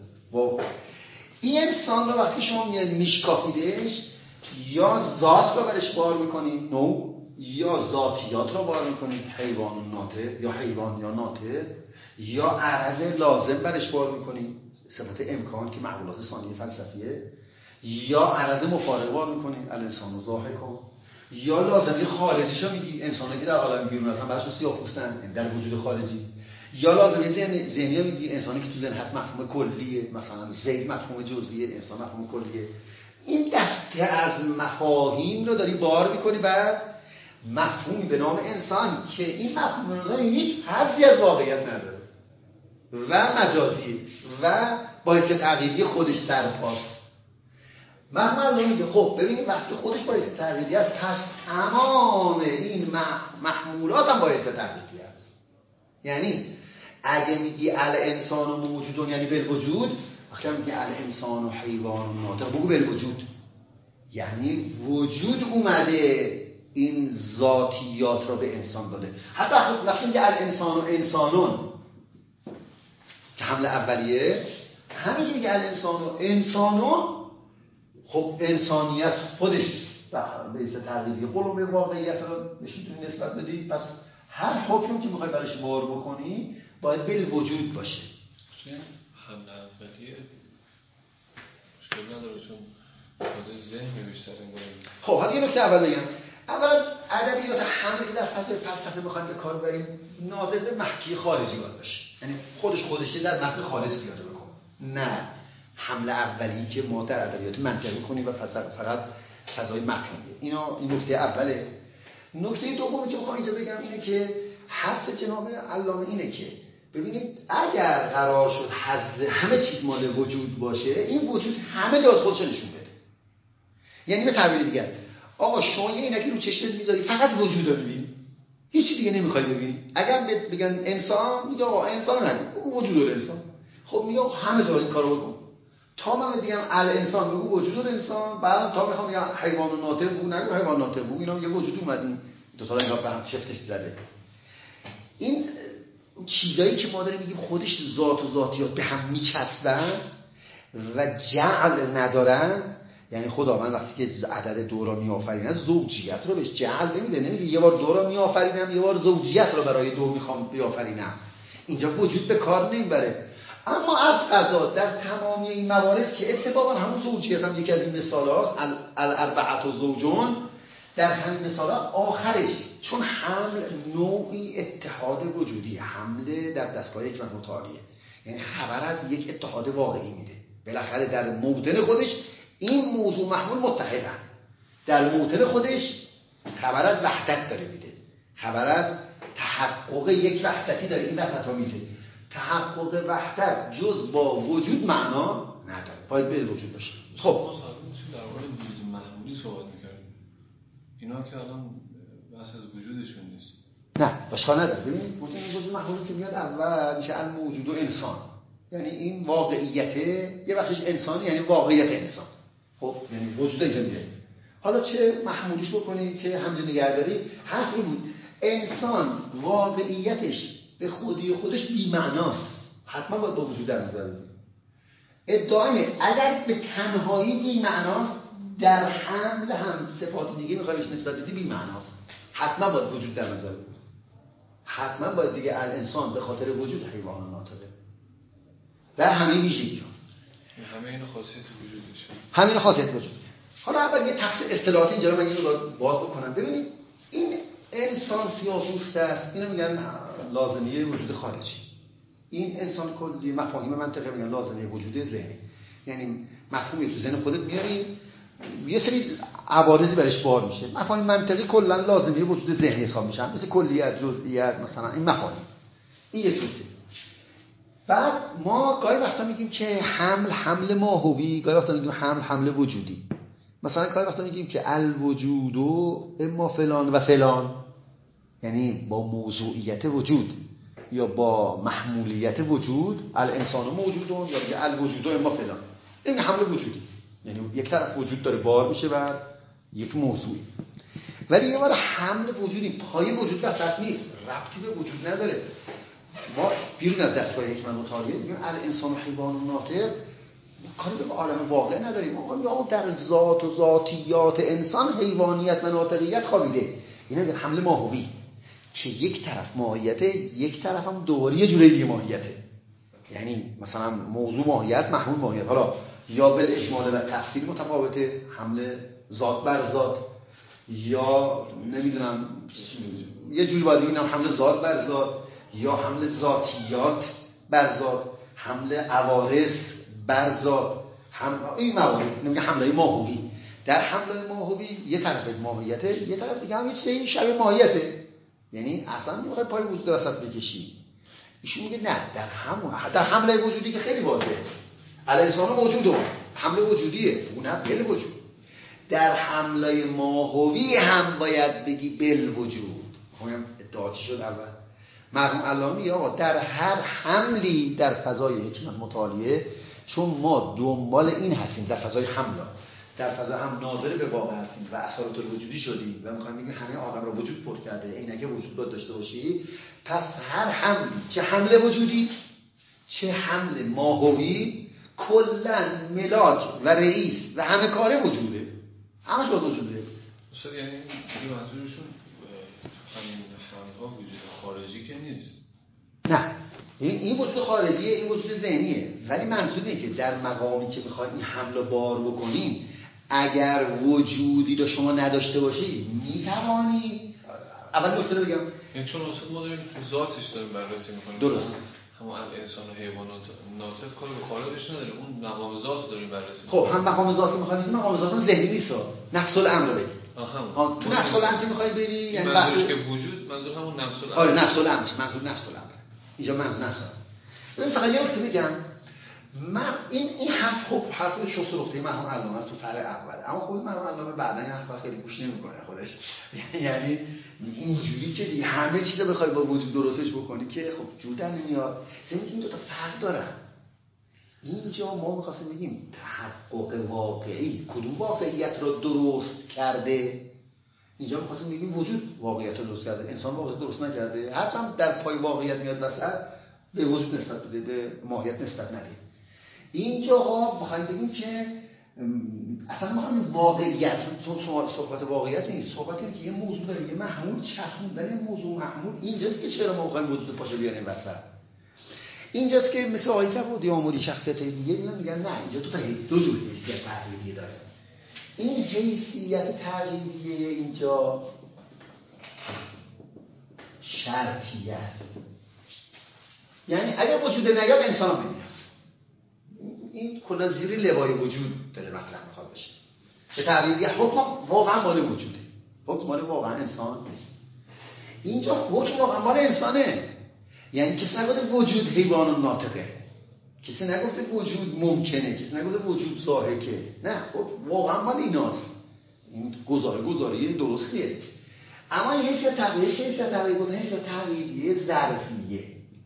Speaker 2: این انسان رو وقتی شما میشکافیدش یا ذات رو برش بار میکنید نوع، یا ذاتیات رو بار میکنید حیوان و ناطق، یا حیوان یا ناطق، یا عرض لازم برش بار میکنید صفت امکان که معقولات ثانیه فلسفیه، یا عرض مفارق بار میکنید الانسان ضاحک، یا لازمی خارجیش رو میگی انسانی که در عالم بیرون هستن بعضیشون سیاه‌پوستن در وجود خارجی، یا لازمی ذهنی میگی انسانی که تو ذهن هست مفهوم کلیه، مثلا زید مفهوم جزئیه، انسان مفهوم کلیه. این دسته از مفاهیم رو داری بار میکنی بعد مفهومی به نام انسان که این مفهوم انسان هیچ حدی از واقعیت نداره و مجازی و باعث تغییری خودش سرپاست. محمد میگه خب ببینید وقتی خودش باعث تغییری است پس تمام این محمولات هم باعث تغییری است. یعنی اگه میگی الانسان و موجودون یعنی بالوجود، وقتی میگی الانسان و حیوان و ناطق بگو بالوجود، یعنی وجود اومده این ذاتیات را به انسان داده. حتی وقتی میگه الانسان و انسانون که حمله اولیه، همین که میگه الانسان و انسانون، خب انسانیت خودش بیس تغییری قلوب واقعیت رو میتونی نسبت بدی. پس هر حکمی که میخوای برش بار بکنی باید بالوجود باشه.
Speaker 1: حمله اولیه مشکل نداره چون خود ذهن بیشتر انگار.
Speaker 2: خب حالا یه نکته اول بگم. اول ادبیات همه که در فصل فلسفه میخوایم به کار ببریم ناظر به محکی خارجی باید باشه، یعنی خودش در متن خالص پیاده بکن، نه حمله اولی که ما در ادبیات منطقی می‌کنیم و فقط فضای مفهومیه. این نکته اوله. نکته دومی که میخوام اینجا بگم اینه که حرف جناب علامه اینه که ببینید اگر قرار شد حظ همه چیز مال وجود باشه، این وجود همه جا خودش نشون بده. یعنی به تعبیر دیگر آقا شما یه عینکی رو چشمت میذاری فقط وجود رو میبینی، هیچ چیز دیگه نمیخوای ببینی. اگر بگن انسان، میگه آقا انسان نگو، وجود انسان. خب میگه همه جا این کارو بکن. تا من دیگم الانسان بگو وجود انسان، بعدم تا میخوام بگم حیوان و ناطق بگو نگو حیوان ناطق بگو، اینا یه وجود اومد دو تا اینا به هم چفتش زده. این چیزایی که ما داریم میگیم خودش ذات و ذاتیات به هم میچسبن و جعل ندارن. یعنی خداوند وقتی که عدد دو را میآفرینه زوجیت رو بهش جعل نمیده، نمیگه یه بار دو را میآفرینم یه بار زوجیت رو برای دو میخوام بیافرینم. اینجا وجود به کار نمیبره. اما از قضا در تمامی این موارد که اتفاقا همون زوجیت هم یکی از این مثال‌هاست، الاربعه و زوجون، در همین مثال‌ها آخرش چون حمل نوعی اتحاد وجودی، حمله در دستگاه حکمت متعالیه، یعنی خبر از یک اتحاد واقعی میده. بالاخره در موطن خودش این موضوع محمول متحدن، در موطن خودش خبر از وحدت داره میده، خبر از تحقق یک وحدتی داره این وسطا میده. تحقق وحدت جز با وجود معنا نداره، باید به وجود باشه. خب
Speaker 1: ما در مورد وجود محمولی صحبت می‌کردیم، اینا که الان بحث از وجودشون نیست.
Speaker 2: نه اشکال نداره. ببینید وجود محمولی که میاد اول میشه الموجود و انسان، یعنی این واقعیته یه بخشش انسانی، یعنی واقعیت انسان. خب یعنی وجود اینجا میاد. حالا چه محمولیش بکنی چه همجا نگهداری، حرف این بود انسان واقعیتش به خودی خودش بی‌معناست، حتما باید با وجود در نظر بگیریم. ادعای اگر به تنهایی بی‌معناست، در حمل هم صفات دیگه میخوای بهش نسبت بدی بی‌معناست، حتما باید وجود در نظر بگیریم. حتما باید دیگه الانسان به خاطر وجود حیوان و ناطقه در همه ویژگی‌ها،
Speaker 1: همه این خاصیت وجودش،
Speaker 2: همین خاصیت وجود. حالا اول یه تفسیر اصطلاحاتی اینجا من اینو باز بکنم. ببینید این انسان سیاه‌پوست است، اینو میگن لازمیه وجود خارجی. این انسان کلی مفاهیم منطقی میگن لازمیه وجود ذهنی، یعنی مفهومی تو ذهن خودت میاری یه سری عوارضی برش بار میشه. مفاهیم منطقی کلا لازمیه وجود ذهنی حساب میشن، مثل کلیت، جزئیات، مثلا این مفاهیم. این یک نکته. بعد ما گاهی وقتا میگیم که حمل ماهوی، گاهی وقتا میگیم حمل وجودی. مثلا گاهی وقتا میگیم که الوجود و اما فلان و فلان، یعنی با موضوعیت وجود یا با محمولیت وجود، الانسان موجودون، یا میگه الوجود و اما فلان. این حمله وجودی، یعنی یک طرف وجود داره بار میشه بر یک موضوعی، ولی یه بار حمل وجودی پای وجود وسط نیست، ربطی به وجود نداره. ما بیرون از دستگاه حکمت مطالعه میگیم الانسان و حیوان و ناطق کاری به عالم واقع نداریم. ما در ذات و ذاتیات انسان حیوانیت و ناطقیت خوابیده. اینا حمله ماهوی که یک طرف ماهیته، یک طرف هم دوباره یه جوری دیگه ماهیته. یعنی مثلا موضوع ماهیت، محمول ماهیت، حالا یا به اجمال و تفصیل متفاوته، حمله ذات بر ذات، یا نمیدونم یه جوری باید بگیم حمله ذات بر ذات، یا حمله ذاتیات بر ذات، حمله عوارض بر ذات، این موارد نمیگه حمله ماهوی. در حمله ماهوی یه طرف ماهیته، یه طرف دیگه هم یه چیزی شبیه ماهیته، یعنی اصلا نمیخواد پای وجود وسط بکشی. ایشون میگه نه، در حمله وجودی که خیلی واضحه، الانسان موجوده، حمله وجودیه، اون هم بل وجود. در حمله ماهوی هم باید بگی بل وجود. هم ادعا چی شد اول؟ مرحوم علامه میگه آقا در هر حملی در فضای حکمت مطالعه، چون ما دنبال این هستیم در فضای حمله، در فضای هم ناظر به واقع هستیم و اثرات وجودی شدیم و میخوایم بگیم همه عالم رو وجود پر کرده، اینکه وجود باید داشته باشی، پس هر حملی، چه حمله وجودی چه حمله ماهوی، کلا ملاک و رئیس و همه کاره وجوده، همش باید وجوده.
Speaker 1: شاید یعنی این منظورشون همین حمل‌ها وجود خارجی که نیست.
Speaker 2: نه، این وجود خارجیه، این وجود ذهنیه، ولی منظور اینه که در مقامی که میخوای این حمله بار بکنین، اگر وجودی رو شما نداشته باشی میتوانی. اول نکته رو بگم،
Speaker 1: این چون ما داریم تو ذاتش داریم بررسی میکنیم.
Speaker 2: درست.
Speaker 1: همون انسان و حیوان و ناطق کاری به خارجش نداره، اون مقام ذات داریم بررسی.
Speaker 2: خب هم مقام ذات که میخوای بگی، مقام ذات ذهنی نیست، نفس الامر بگی. تو نفس الامر که میخوای بری،
Speaker 1: یعنی منظورش که وجود، منظور همون نفس الامر.
Speaker 2: آره نفس الامر، منظور نفس الامر. اینجا منظور نفس الامر. ببین فقط یه نکته بگم، من این حرف خب حرف شست رفته مرحوم علامه است تو فرع اول، اما خود مرحوم علامه بعداً این حرف خیلی گوش نمیکنه خودش. یعنی اینجوری که دیگه همه چیزو بخوای با وجود درستش بکنی که خب جور در نمیاد. این دو تا فرق دارن. اینجا ما می‌خواستیم بگیم تحقق واقعی کدوم واقعیت رو درست کرده. اینجا می‌خواستیم بگیم وجود واقعیت رو درست کرده، انسان واقعیت درست نکرده. هرچند در پای واقعیت میاد وسط، به وجود نسبت بده، به ماهیت نسبت نده. اینجا می‌خوایم بگیم که اصلا می‌خوایم واقعیت، صحبت واقعیت نیست، صحبت اینه که یه موضوع داره، یه محمول چسبوندن این موضوع محمول. اینجا دیگه چرا ما می‌خوایم وجود پاشو بیاریم وسط؟ اینجاست که مثل آقای جوادی آموزی شخصیت دیگه میگن نه، اینجا دو جور حیثیت تغییریه داره. این حیثیت تغییریه اینجا شرطیه است، یعنی اگر وجود نیاد انسان نمیاد. این کلا زیر لوای وجود داره مطرح میخواد بشه. به تعبیر حکم واقعا مال وجوده، حکم مال واقعا انسان نیست. اینجا حکم واقعا مال انسانه، یعنی کسی نگفته وجود حیوان و ناطقه، کسی نگفته وجود ممکنه، کسی نگفته وجود ضاحکه، نه واقعا مال ایناست. این گزاره درستیه. اما این حیثیت تغییری چه حیثیت تغییری بود؟ حیثیت تغییری ظرفیه.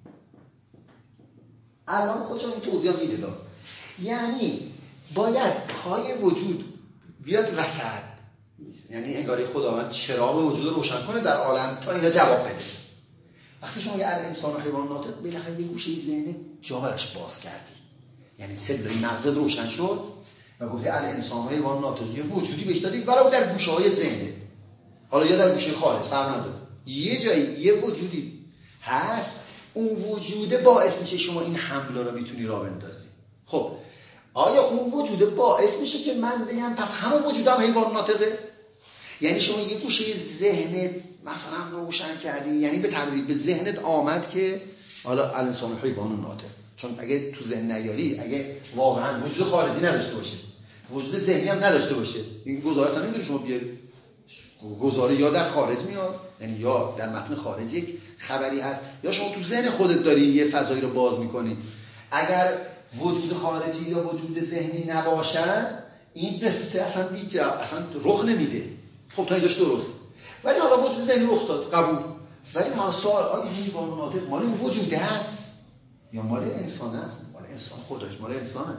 Speaker 2: الان خودشون این توضیح میده داد، یعنی باید پای وجود بیاد وسط، یعنی انگاری خداوند چراغ وجود رو روشن کنه در عالم تا اینا جواب بده. وقتی شما یه انسان و حیوان ناطق بالاخره یه گوشه ذهن جا براش باز کردی، یعنی سلول مغزت روشن شد و گفتی انسان و حیوان ناطق یه وجودی بهش دادی، ولو در گوشه‌های ذهنت، حالا یا در گوشه خالص فرق نداره، یه جایی یه وجودی هست، اون وجوده باعث میشه شما این حمله رو میتونی راه بندازی. خب آیا اون وجوده باعث میشه که من بگم پس همون وجودم حیوان ناطقه؟ یعنی شما یه گوشه ذهنت مثلا روشن کردی، یعنی به تعبیر به ذهنت آمد که حالا الانسان و حیوان ناطق، چون اگه تو ذهن نیاری، اگه واقعا وجود خارجی نداشته باشه، وجود ذهنی هم نداشته باشه، این گزاره اصلا نمیتونی شما بیاری. گزاره یا در خارج میاد، یعنی یا در متن خارجی یک خبری هست، یا شما تو ذهن خودت داری یه فضایی رو باز میکنی. اگر وجود خارجی یا وجود ذهنی نباشن، این قصه اصلا رخ نمیده. خب تا اینجاش درست، ولی حالا وجود ذهنی رخ داد، قبول. ولی حالا سوال، آیا حیوان ناطق مال این وجوده هست یا مال انسان است؟ مال انسان، خودش مال انسانه.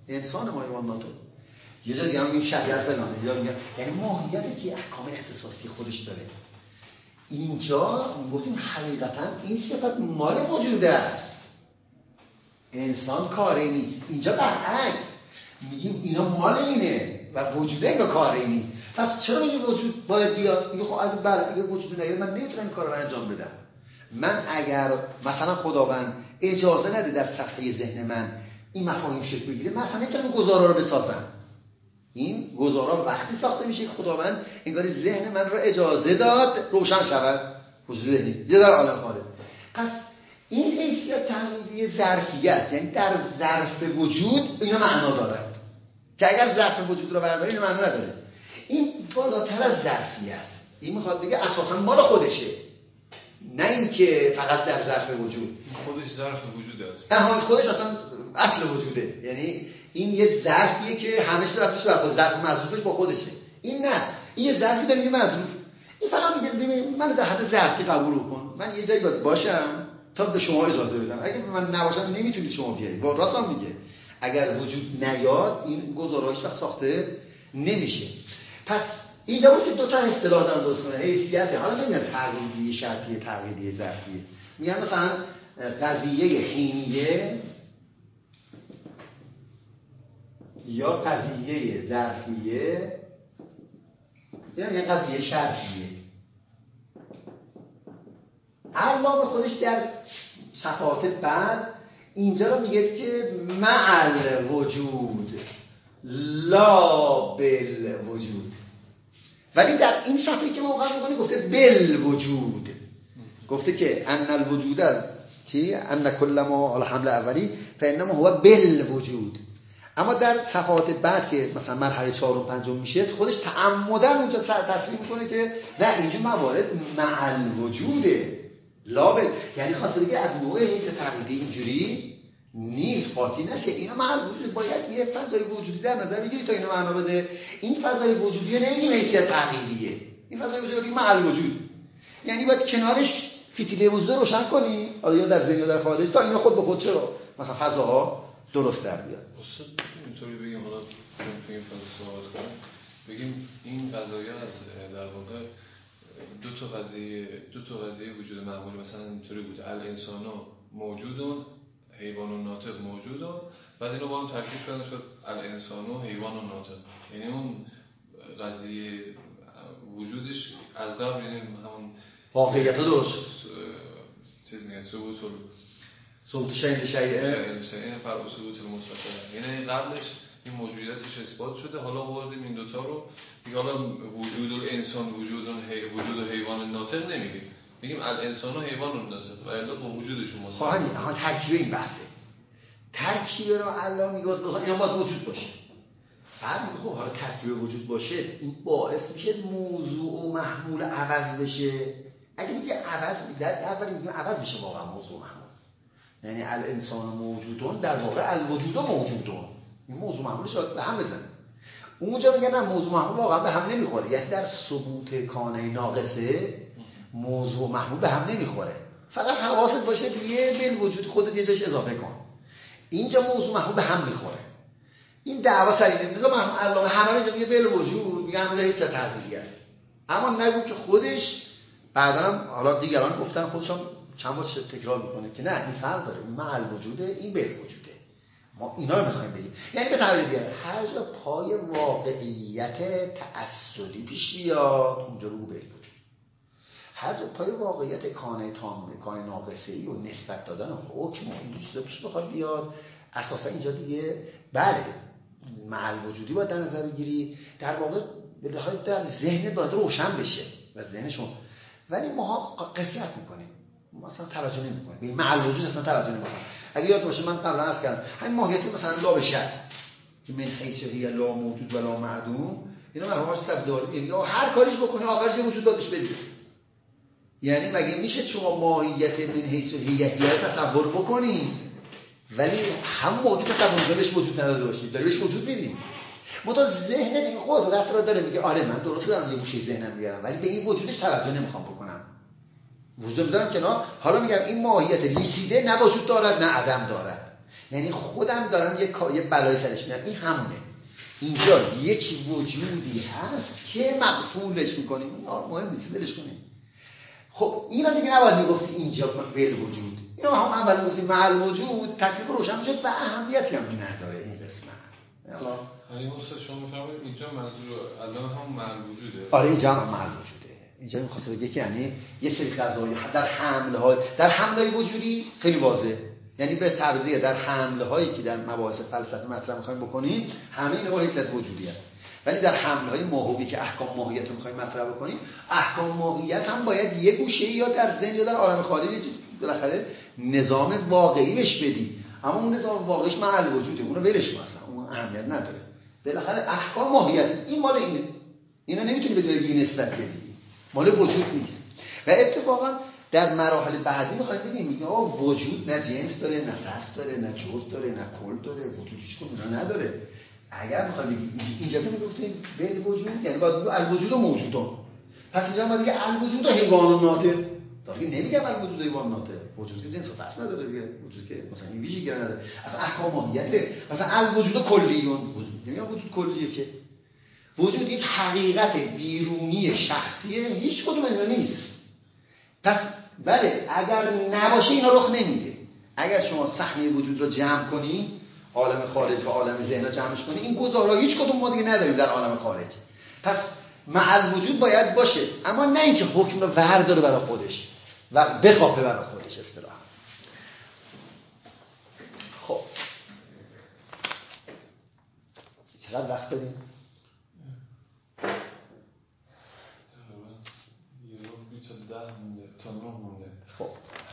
Speaker 2: انسان ما حیواناته. یه جا دیگه هم میگیم شجر فلانه، یا میگم یعنی ماهیتی که احکام اختصاصی خودش داره. اینجا گفتیم حقیقتا این صفت مال وجوده است، انسان کاری نیست. اینجا برعکس میگیم اینا مال اینه و وجوده اینا کاری نیست. پس چرا میگه وجود باید بیاد؟ میگه خب اگه وجود نیاد من نمیتونم این کار رو انجام بدم. من اگر مثلا خداوند اجازه نده در صفحه ذهن من این مفاهیم شکل بگیره، من اصلا نمیتونم این گزارا رو بسازم. این گزارا وقتی ساخته میشه که خداوند انگار ذهن من رو اجازه داد روشن شود، وجود ذهنی یه در عالم خارج. پس این حیثیت تعمیدی ظرفیه است، یعنی در ظرف وجود اینا معنا دارد که اگر ظرف وجود رو برداری اینا معنا نداره. این بالاتر از ظرفیه است. این میخواد بگه اساسا مال خودشه، نه اینکه فقط در ظرف وجود.
Speaker 1: خودش ظرف وجود است.
Speaker 2: نه خودش اصلا اصل وجوده. یعنی این یه ظرفیه که همه چیز رفتش در خود، ظرف مظروفش با خودشه. این نه، این یه ظرفی داره میگه مظروف. این فقط میگه ببین من در حد ظرفی قبول کن، من یه جایی باید باشم تا به شما اجازه بدم. اگه من نباشم نمیتونید شما بیایید. با راست هم میگه اگر وجود نیاد این گزاره‌اش وقت ساخته نمیشه. پس اینجا بود که دو تا اصطلاح دارن درست کنه، حیثیت. حالا نمیگن تغییری شرطیه، تغییری ظرفیه. میگن مثلا قضیه حینیه یا قضیه ظرفیه یا میگن قضیه شرطیه. علامه خودش در صفحات بعد اینجا رو میگه که مع الوجود لا بالوجود، ولی در این صفحه‌ای که ما مقرر می‌کنیم گفته بالوجود، گفته که ان الوجود چی؟ ان کل ما على حمل اولی فانما هو بالوجود. اما در صفحات بعد که مثلا مرحله 4 و 5 میشه خودش تعمدن اونجا تصریح میکنه که نه اینجا موارد مع الوجوده لا یعنی خواسته بگه از نوع حیث تقلیدی اینجوری نیست، قاطی نشه. اینا مع الوجود باید یه فضای وجودی در نظر بگیری تا اینو معنا بده. این فضای وجودی نمیگیم حیثیت تقلیدیه، این فضای وجودی بگیم مع الوجود، یعنی باید کنارش فتیله وجود روشن کنی، حالا یا در ذهن یا در خارج، تا اینا خود به خود چرا مثلا فضاها درست در بیاد.
Speaker 1: استاد اینطوری بگیم، حالا تو این فضا صحبت کنیم، بگیم این قضایا از در واقع دو تا قضیه وجود معمول مثلا اینطوری بوده، الانسان موجودون حیوان و ناطق موجودون، بعد اینو با هم ترکیب کردن شد الانسان و حیوان و ناطق. یعنی اون قضیه وجودش از قبل، یعنی همون
Speaker 2: واقعیت درست
Speaker 1: چیز میگن
Speaker 2: ثبوت شیء شیء
Speaker 1: فرع ثبوت المستقل، یعنی قبلش این موجودیتش اثبات شده، حالا آوردیم این دوتا رو دیگه. حالا وجود الانسان وجود و حیوان ناطق نمیگیم، میگیم الانسان و حیوان و ناطق و الا با وجودشون مستقل.
Speaker 2: ها ترکیب این بحثه، ترکیب رو الله میگه اینا باید وجود باشه. بعد میگه خب حالا ترکیب وجود باشه این باعث میشه موضوع و محمول عوض بشه. اگه میگه عوض در اولی میگیم عوض میشه واقعا موضوع محمول، یعنی الانسان موجودون در واقع الوجود موجودون، این موضوع محمولش به هم بزن. اونجا میگن نه موضوع محمول واقعا به هم نمیخوره، یعنی در ثبوت کانه ناقصه موضوع محمول به هم نمیخوره، فقط حواست باشه که یه بالوجود خودت یه جاش اضافه کن. اینجا موضوع محمول به هم میخوره. این دعوا سر اینه، مثلا محمول علامه همه اینجا میگه بالوجود، میگه همه هیچ تغییری است، اما نگو که خودش بعدا هم حالا دیگران گفتن خودشون چند بار تکرار میکنه که نه این فرق داره، این مع الوجوده این بالوجوده. ما اینا رو میخوایم بگیم، یعنی به تعبیر دیگه هر جا پای واقعیت تعسلی پیش بیاد اونجا رو بالوجود، هر جا پای واقعیت کانه تامه کانه ناقصه‌ای و نسبت دادن حکم و این چیزا پیش بخواد بیاد، اساسا اینجا دیگه بله مع الوجودی باید در نظر بگیری، در واقع بخواد در ذهن باید روشن بشه و ذهنشون، ولی ماها قفلت میکنیم، ما اصلا توجه نمی‌کنیم به مع الوجود، اصلا توجه نمی‌کنیم. اگه یاد باشه من قبلا عرض کردم همین ماهیتی مثلا لا بشر که من حیث هی لا موجود ولا معدوم، اینا مرحوماش تفضیلی میگن یا هر کاریش بکنی آخرش یه وجود دادش بدید. یعنی مگه میشه شما ماهیت من حیث هی تصور بکنی ولی همون موقع تصور بهش وجود نداده باشی، داری بهش وجود میدی. متا ذهن این قدرت رو داره، میگه آره من درست دارم یه گوشه ذهنم میارم ولی به این وجودش توجه نمیخوام بکنم، وجود میذارم کنار. حالا میگم این ماهیت لیسیده نه وجود دارد نه عدم دارد، یعنی خودم دارم یه بلای سرش میارم. این همونه. اینجا یک وجودی هست که مقفولش میکنیم، مهم نیست ولش کنیم. خب اینا دیگه نباید میگفتی اینجا بل وجود، اینا هم اول گفتیم مع الوجود تکلیف روشن میشه و اهمیتی هم نداره این قسمت.
Speaker 1: حالا این استاد شما میفرمایید اینجا منظور الان هم مع الوجوده.
Speaker 2: آره اینجا هم مع الوجوده. اینجا می‌خواسته بگه که یعنی یه سری قضایی در حمل‌های وجودی خیلی واضحه، یعنی به تعبیر دیگه در حمل‌هایی که در مباحث فلسفی مطرح می‌خوایم بکنیم همه اینا با حیثیت وجودی هست. ولی در حمل‌های ماهوی که احکام ماهیت رو می‌خوایم مطرح بکنیم، احکام ماهیت هم باید یه گوشه یا در ذهن یا در عالم خارجی بالاخره نظام واقعی بهش بدی. اما اون نظام واقعیش مع الوجوده، اونو ولش کن، اصلا اون اهمیت نداره. بالاخره احکام ماهیت این مال اینه، اینا نمیتونی به جای این نسبت بدی، مال وجود نیست. و اتفاقا در مراحل بعدی میخوایم بگیم میگه وجود نه جنس داره، نه فصل داره، نه جزء داره، نه کل داره، وجود هیچ کدوم نداره. اگر میخوایم بگیم اینجا که میگفتیم بل وجود یعنی باید بگیم الوجود و موجودان، پس اینجا ما دیگه الوجود و حیوان و ناطق داریم، نمیگم الوجود و حیوان ناطق، وجود که جنس و فصل نداره دیگه، وجود که مثلا این ویژگی نداره، اصلا احکام ماهیته. مثلا الوجود کلیون، وجود نمیگم وجود کلیه، که وجود یک حقیقت بیرونی شخصیه، هیچ کدوم اینا نیست. پس بله اگر نباشه اینا رخ نمیده. اگر شما صحنه وجود رو جمع کنی، عالم خارج و عالم ذهن رو جمعش کنی، این گزارا هیچ کدوم ما دیگه نداریم در عالم خارج. پس مع الوجود باید باشه، اما نه اینکه حکم رو ورداره برای خودش و بخوابه برای خودش اصطلاحاً. خب چقدر وقت داریم؟ خب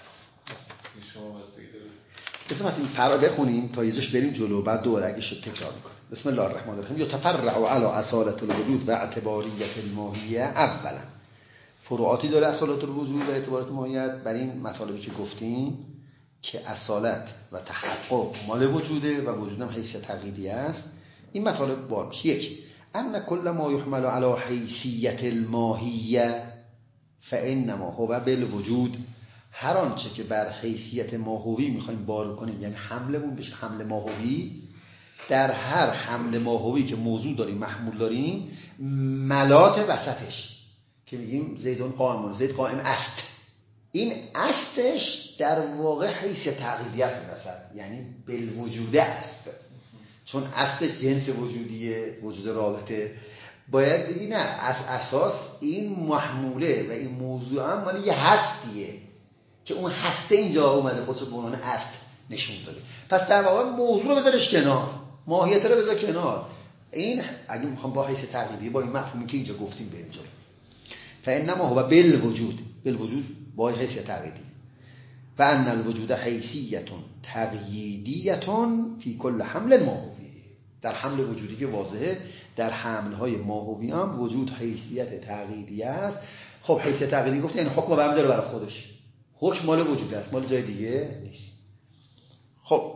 Speaker 1: شما بستگی داره.
Speaker 2: بسیم از این فرا بخونیم تا یزش بریم جلو، بعد دوباره اگه شد تکرار میکنیم. بسم الله الرحمن الرحیم. یتفرع علی اصالة الوجود و اعتباریت الماهیه. اولا فروعاتی داره اصالت الوجود و اعتباریت الماهیت بر این مطالبی که گفتیم که اصالت و تحقق مال وجوده و وجود هم حیثیت تقییدی است. این مطالب بار میشه. یک، ان کل ما یحمل علی حیثیت الماهیه فانما هو بالوجود. هر آنچه که بر حیثیت ماهوی میخوایم بار کنیم، یعنی حملمون بشه حمل ماهوی، در هر حمل ماهوی که موضوع داریم محمول داریم، ملات وسطش که میگیم زیدون قائم، زید قائم است، این استش در واقع حیثیت تقییدی است وسط، یعنی بالوجوده است، چون استش جنس وجودیه، وجود رابطه. باید بگی نه، از اساس این محموله و این موضوع هم مالی یه هستیه که اون هسته اینجا اومده خودشو به عنوان است نشون داده. پس در واقع موضوع رو بذارش کنار، ماهیت رو بذار کنار. این اگه میخوام با حیث تقییدی با این مفهومی که اینجا گفتیم بریم جلو، فانما هو بالوجود، بالوجود با حیث تقییدی. و ان الوجود حیثیت تقییدیه فی کل حمل ماهوی. در حمل وجودی که واضحه، در حمل‌های ماهوی هم وجود حیثیت تقییدی است. خب حیثیت تقییدی گفت یعنی حکم برمی داره برای خودش، حکم مال وجود است، مال جای دیگه نیست. خب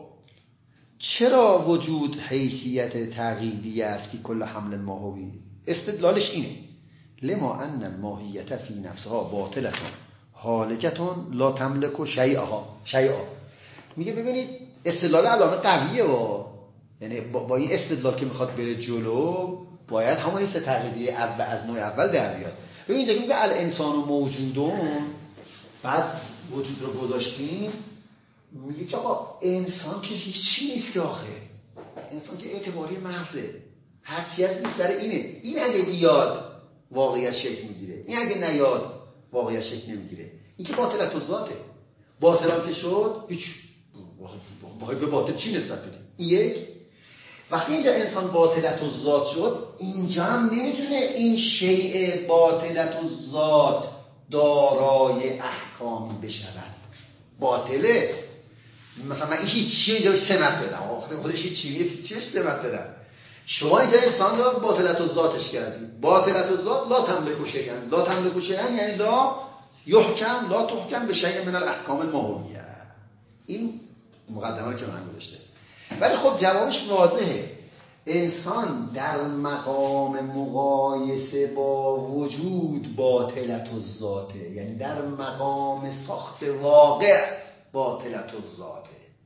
Speaker 2: چرا وجود حیثیت تقییدی است فی کل حمل ماهوی؟ استدلالش اینه لما ان الماهیت فی نفسها باطلة هالکة لا تملک شیئا. میگه ببینید استدلال علامه قویه، یعنی با این استدلال که میخواد بره جلو باید همون حیث تقییدی از نوع اول در بیاد. ببینید اینجا میگه الانسان و موجودون، بعد وجود رو گذاشتیم، میگه که آقا انسان که هیچی نیست که آخه، انسان که اعتباری محضه، حقیقت نیست در اینه. این اگه بیاد واقعیت شکل میگیره، این اگه نیاد واقعیت شکل نمیگیره. این که باطلت و ذاته، باطل هم که شد هیچ باید به باطل چی نسبت بدیم؟ یک وقتی اینجا انسان باطلت و ذات شد، اینجا هم نمیتونه این شیء باطلت و ذات دارای احکامی بشود، باطله. مثلا من هیچ چیزی اینجا سمت بدم، خودش هیچ چیزی سمت بدم. شما اینجا انسان رو باطلت و ذاتش کردی. باطلت و ذات لا تملک شیئا، لا تملک شیئا یعنی لا یحکم، لا تحکم به شیء من الاحکام الماهویه. این مقدمه که من گذاشته. ولی خب جوابش واضحه، انسان در مقام مقایسه با وجود باطلت و ذاته، یعنی در مقام ساخت واقع باطلت و ذاته.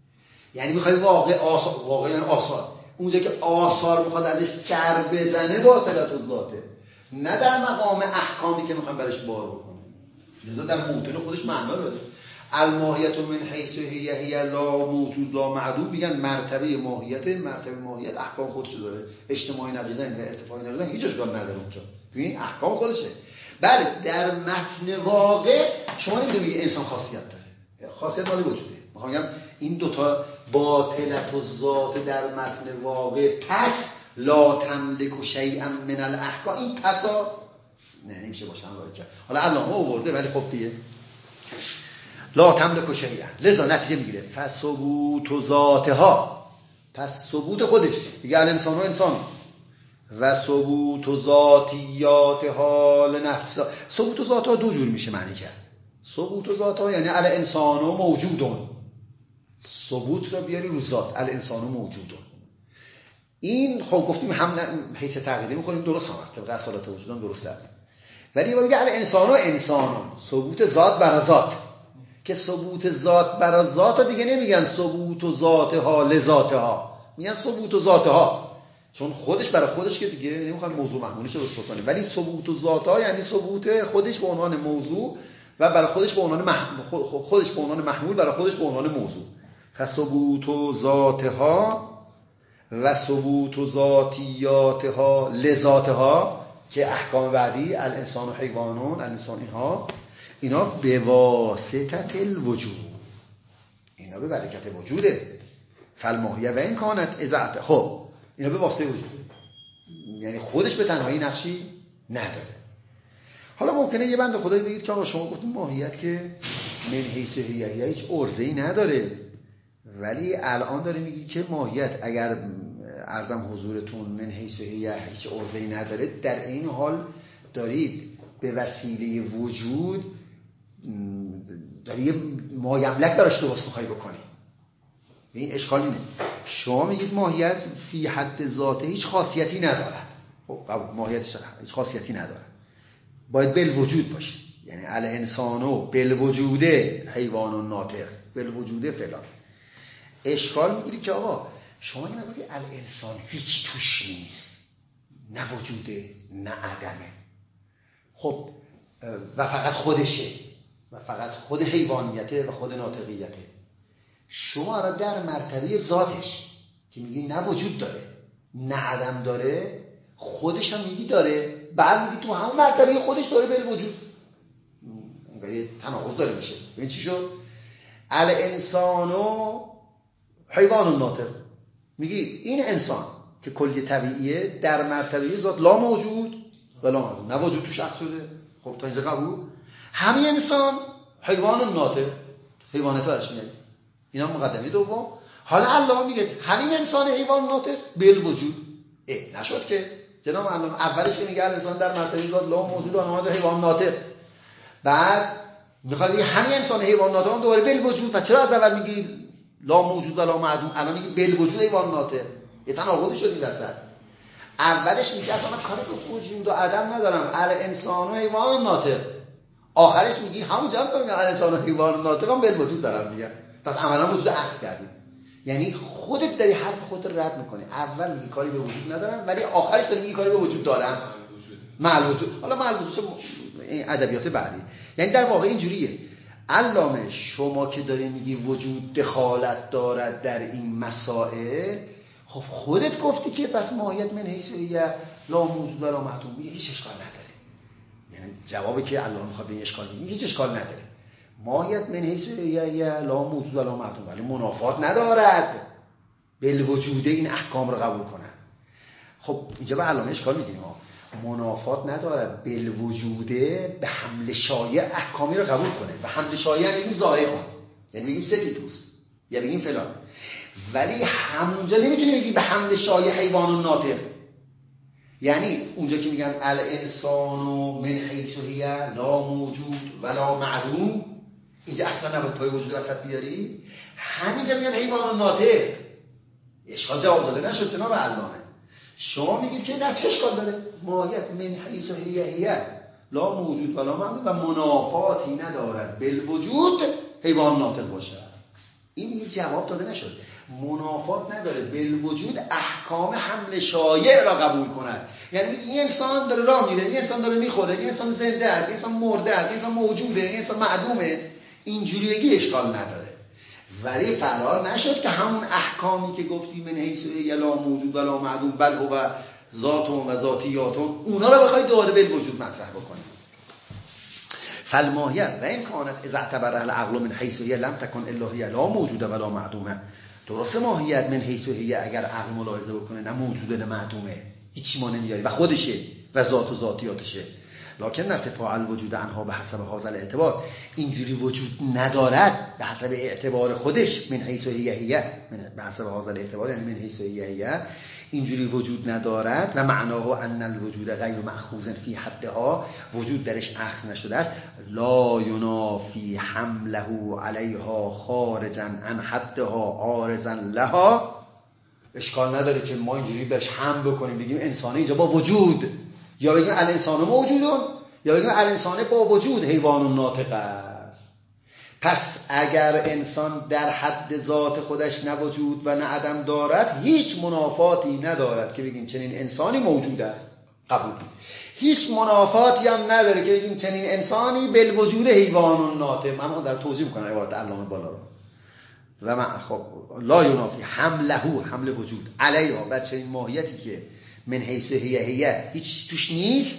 Speaker 2: یعنی میخوای واقع یعنی آثار، اونجا که آثار میخواد ازش سر بزنه باطلت الذاته، نه در مقام احکامی که میخوام برش بار بکنه. لذا در موطن خودش معنا داره. الماهیت من حیث هی لا موجود لا معدوم، میگن مرتبه ماهیت احکام خودش داره، اجتماعی نقیضن و ارتفاعی نقیضن هیچ اشکال نداره اونجا، ببین احکام خودشه. بله در متن واقع شما نمیگی انسان خاصیت داره، خاصیت مال وجوده. میخوام بگم این دوتا باطلت الذات در متن واقع، پس لا تملک شیئا من الاحکام، این پسا نه نمیشه باشه هم وارد کرد. حالا علامه آورده ولی خب دیگه لا تملک شیئا، لذا نتیجه میگیره فثبوت ذاتها، پس ثبوت خودش دیگه الانسان و انسان و ثبوت ذاتیاتها لنفسها. ثبوت ذاتها دو جور میشه معنی کرد. ثبوت ذاتها یعنی الانسان موجودون، ثبوت رو بیاری رو ذات، الانسان موجودون. این خب گفتیم هم حیث تقدیم می‌کنیم درست هم است، طبق اصالت وجودان درست است. ولی میگه الانسان و انسانون، ثبوت ذات بر ذات، که ثبوت ذات بر ذات دیگه نمیگن ثبوت ذاتها لذاتها، میگن ثبوت ذاتها، چون خودش برای خودش که دیگه نمیخواد موضوع محمولش رو درست کنه. ولی ثبوت ذاتها یعنی ثبوت خودش به عنوان موضوع و برای خودش به عنوان خودش به عنوان محمول، برای خودش به عنوان موضوع. فثبوت ذاتها و ثبوت ذاتیاتها لذاتها که احکام بعدی الانسان و حیوانون، الانسان اینا به واسطه الوجود، اینا به برکت وجوده. فالماهیه و این کانت ازعت، خب اینا به واسطه وجوده، یعنی خودش به تنهایی نقشی نداره. حالا ممکنه یه بنده خدایی بگید که آقا شما گفتید ماهیت که من حیث هیه هیچ عرضه‌ای نداره، ولی الان داره میگی که ماهیت اگر عرضم حضورتون من حیث هیه هیچ عرضه‌ای نداره، در این حال دارید به وسیله وجود داری مایملک براش درست میخوای بکنی. این اشکال اینه، شما میگید ماهیت فی حد ذاته هیچ خاصیتی ندارد. خب ماهیتش هیچ خاصیتی ندارد، باید بالوجود باشه، یعنی الانسانو بالوجوده حیوان ناطق بالوجوده فلان. اشکال میگیری که آقا شما این نگویی الانسان هیچ توش نیست، نه وجوده نه عدمه، خب و فقط خودشه و فقط خود حیوانیته و خود ناطقیته. شما را در مرتبه ذاتش که میگی نه وجود داره نه عدم داره، خودش هم میگی داره، بعد میگی تو همون مرتبه خودش داره به وجود، انگار تناقض داره میشه. ببین چی شد؟ الانسانو حیوان ناطق، میگی این انسان که کلی طبیعیه در مرتبه ذات لا موجود ولا معدوم، نه وجود توش عکس شده. خب تا اینجا قبول؟ همین انسان حیوان ناطق، حیوانات برش میاد، اینا مقدمه دوم. حالا الله میگه همین انسان حیوان ناطق بالوجود. نشد که جناب علامه اولش که میگه انسان در مرتبه ذات لا موجود و نماد حیوان ناطق، بعد میخواد بگه همین انسان حیوان ناطق هم دوباره بالوجود. و چرا از اول میگی لا موجود ولا معدوم، الان میگی بالوجود حیوان ناطق؟ یه تناقض شد این وسط. اولش میگه اصلا من کاری به وجود و عدم ندارم، الانسان و حیوان ناطق، آخرش میگی همونجا هم میگه الانسان و حیوان ناطق هم بالوجود دارم میگه. پس عملا وجود عکس کردی، یعنی خودت داری حرف خودت رد میکنی. اول میگی کاری به وجود ندارم، ولی آخرش داری میگی کاری به وجود دارم، مع وجود. حالا مع وجود این ادبیات بعدی، یعنی در واقع اینجوریه. علامه شما که داری میگی وجود دخالت دارد در این مسائل، خب خودت گفتی که پس ماهیت من حیث هیه لا موجود ولا معدوم، میگه هیچ اشکال نداره. یعنی جوابی که علامه میخواد به این اشکال میگه هیچ اشکال نداره، ماهیت من حیث هیه لا موجود ولا معدوم، ولی منافات ندارد بالوجود این احکام رو قبول کنن. خب اینجا به علامه اشکال میگیریم، منافات ندارد بالوجوده به حمل شایع احکامی رو قبول کنه. به حمل شایع میگیم ظاهر کن، یعنی میگیم سفید پوست یا بگیم فلان، ولی همونجا نمیتونی بگی به حمل شایع حیوان ناطق. یعنی اونجا که میگن الانسان من حیث هیه لا موجود ولا معدوم، اینجا اصلا نباید پای وجود وسط بیاری، همینجا میگن حیوان ناطق. اشکال جواب داده نشد جناب علامه. شما میگید که نه چه اشکال داره، ماهیت من حیث هیه لا موجود ولا معدوم و منافاتی ندارد بالوجود حیوان ناطق باشه. این جواب داده نشد. منافات نداره، بالوجود احکام حمل شایع را قبول کند. یعنی این انسان داره راه میره، این انسان داره میخوره، این انسان زنده است، این انسان مرده است، این انسان موجوده، این انسان معدومه، اینجوری بگی اشکال نداره. ولی قرار نشد که همون احکامی که گفتیم من حیث لا موجود ولا معدوم بل هو ذاتون و ذاتیاتون، اونا رو بخوای دوباره بالوجود مطرح بکنیم. فالماهیت و این کانت اذا اعتبر العقل من حیث هی لم تکن الا هی لا موجوده ولا معدومه. درسته ماهیت من حیث هی اگر عقل ملاحظه بکنه نه موجوده نه معدومه، هیچی ما نمیاری و خودشه و ذات و ذاتیاتشه. لکن ارتفاع الوجود عنها به حسب هذا الاعتبار، اینجوری وجود ندارد به حسب اعتبار خودش، من حیث هی به حسب هذا الاعتبار یعنی من حیث هی اینجوری وجود ندارد و معناه ان الوجود غیر مأخوذ فی حدها، وجود درش اخذ نشده است، لا ینافی حمله علیها خارجا عن حدها عارضا لها. اشکال نداره که ما اینجوری بهش حمل بکنیم بگیم انسان اینجا با وجود، یا بگیم الانسان موجودون، یا بگیم الانسان با وجود حیوان ناطق است. پس اگر انسان در حد ذات خودش نه وجود و نه عدم دارد، هیچ منافاتی ندارد که بگیم چنین انسانی موجود است، قبول. هیچ منافاتی هم نداره که بگیم چنین انسانی بالوجود حیوان ناطق. من در توضیح میکنم عبارت علامه بالا رو. و من خب لا ینافی حمل وجود علیها، بر چنین ماهیتی که من حیث هی هیچ توش نیست،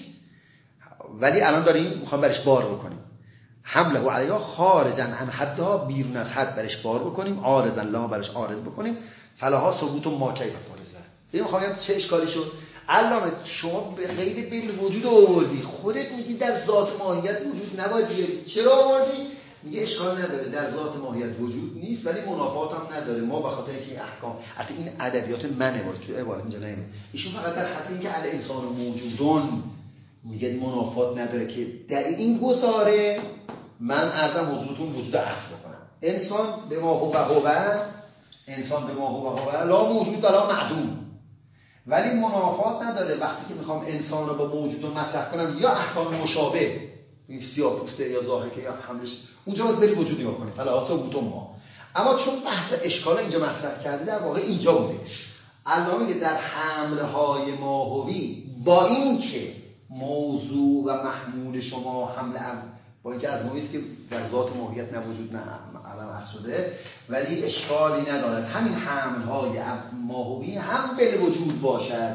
Speaker 2: ولی الان داریم میخوام برش بار بکنیم. حمله علیها خارجا عن حدها، بیرون از حد برش بار بکنیم، عارضا لها برش عارض بکنیم، فلاها ثبوت ما کیف فارزه. ببین میخوام بگم چه اشکالی شد. علامه شما به قید بالوجود آوردی، خودت میگی در ذات ماهیت وجود نباید بیاری، چرا آوردی؟ میگه اشکال نداره در ذات ماهیت وجود نیست ولی منافات هم نداره. ما به خاطر اینکه احکام، حتی این ادبیات منه باید تو عبارت اینجا نمیه، ایشون فقط در حد اینکه الانسان موجودون میگه منافات نداره که در این گزاره من ازم حضورتون وجود اخذ بکنم. انسان به ما هو انسان به ما هو لا موجود ولا معدوم، ولی منافات نداره وقتی که میخوام انسان رو با موجودون مطرح کنم، یا احکام مشابه سیاه پوسته یا ضاحکه یا حملش، اونجا باید بری وجود نگاه کنیم فلا ثبوت ما. اما چون بحث اشکال اینجا مطرح کرده در واقع اینجا بوده. علامه میگه در حملهای ماهوی با این که موضوع و محمول شما حمل با اینکه از نوعی است که در ذات ماهیت نوجود نه علم اخذ شده، ولی اشکالی ندارد همین حملهای ماهوی هم به وجود باشد،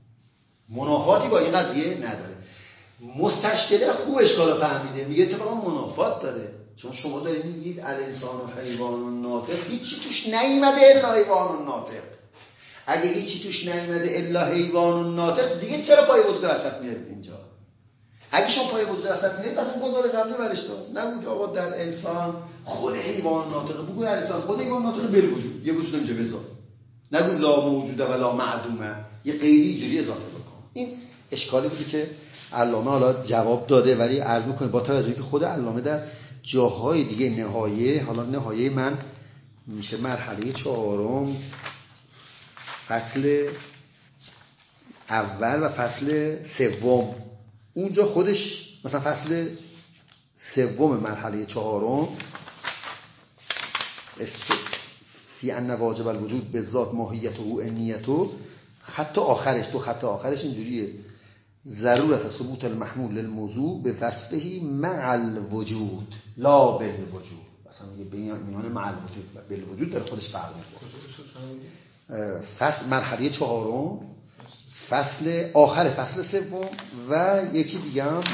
Speaker 2: منافاتی با این قضیه نداره. مستشکله خوب اشکال فهمیده، میگه اتفاقا منافات داره، چون شما دارید میگید الانسان و حیوان و ناطق، هیچی توش نیومده الا حیوان و ناطق. اگه هیچی توش نیومده الا حیوان و ناطق، دیگه چرا پای وجود وسط میارید اینجا؟ اگه شما پای وجود وسط میارید پس اون گزاره قبلی برش داد، نگو که آقا در انسان خود حیوان ناطق، بگو در انسان خود حیوان ناطق بل وجود، یه وجود اینجا بذار، نگو لا موجوده ولا معدومه، یه قیدی جوری اضافه بکن. این اشکالی بود که علامه حالا جواب داده، ولی عرض می‌کنه با توجهی که خود علامه در جاهای دیگه نهایه من میشه مرحله 4 فصل اول و فصل 3 اونجا خودش مثلا فصل 3 مرحله 4 فی ان واجب الوجود به ذات ماهیته و انیته، خط آخرش اینجوریه: ضرورت ثبوت المحمول للموضوع به وصفه مع الوجود لا بالوجود. مثلا میگه میان مع الوجود و بالوجود داره خودش فرق میکنه. فصل مرحله 4 فصل آخر فصل 3 و یکی دیگه هم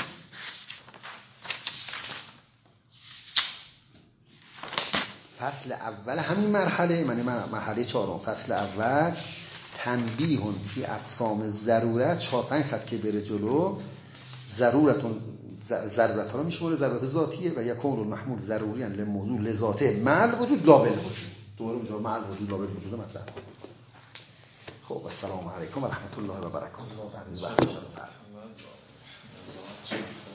Speaker 2: فصل اول همین مرحله، مرحله 4 فصل اول تنبیه فی اقسام ضرورت 4-5 خط که بره جلو، ضرورت ها رو میشماره ضرورت ذاتیه و یکون رو محمول ضروری ان للموضوع لذاته مع الوجود لا بالوجود، دوباره اونجا مع الوجود لا بالوجود مطرح. خب السلام علیکم و رحمت الله و برکاته.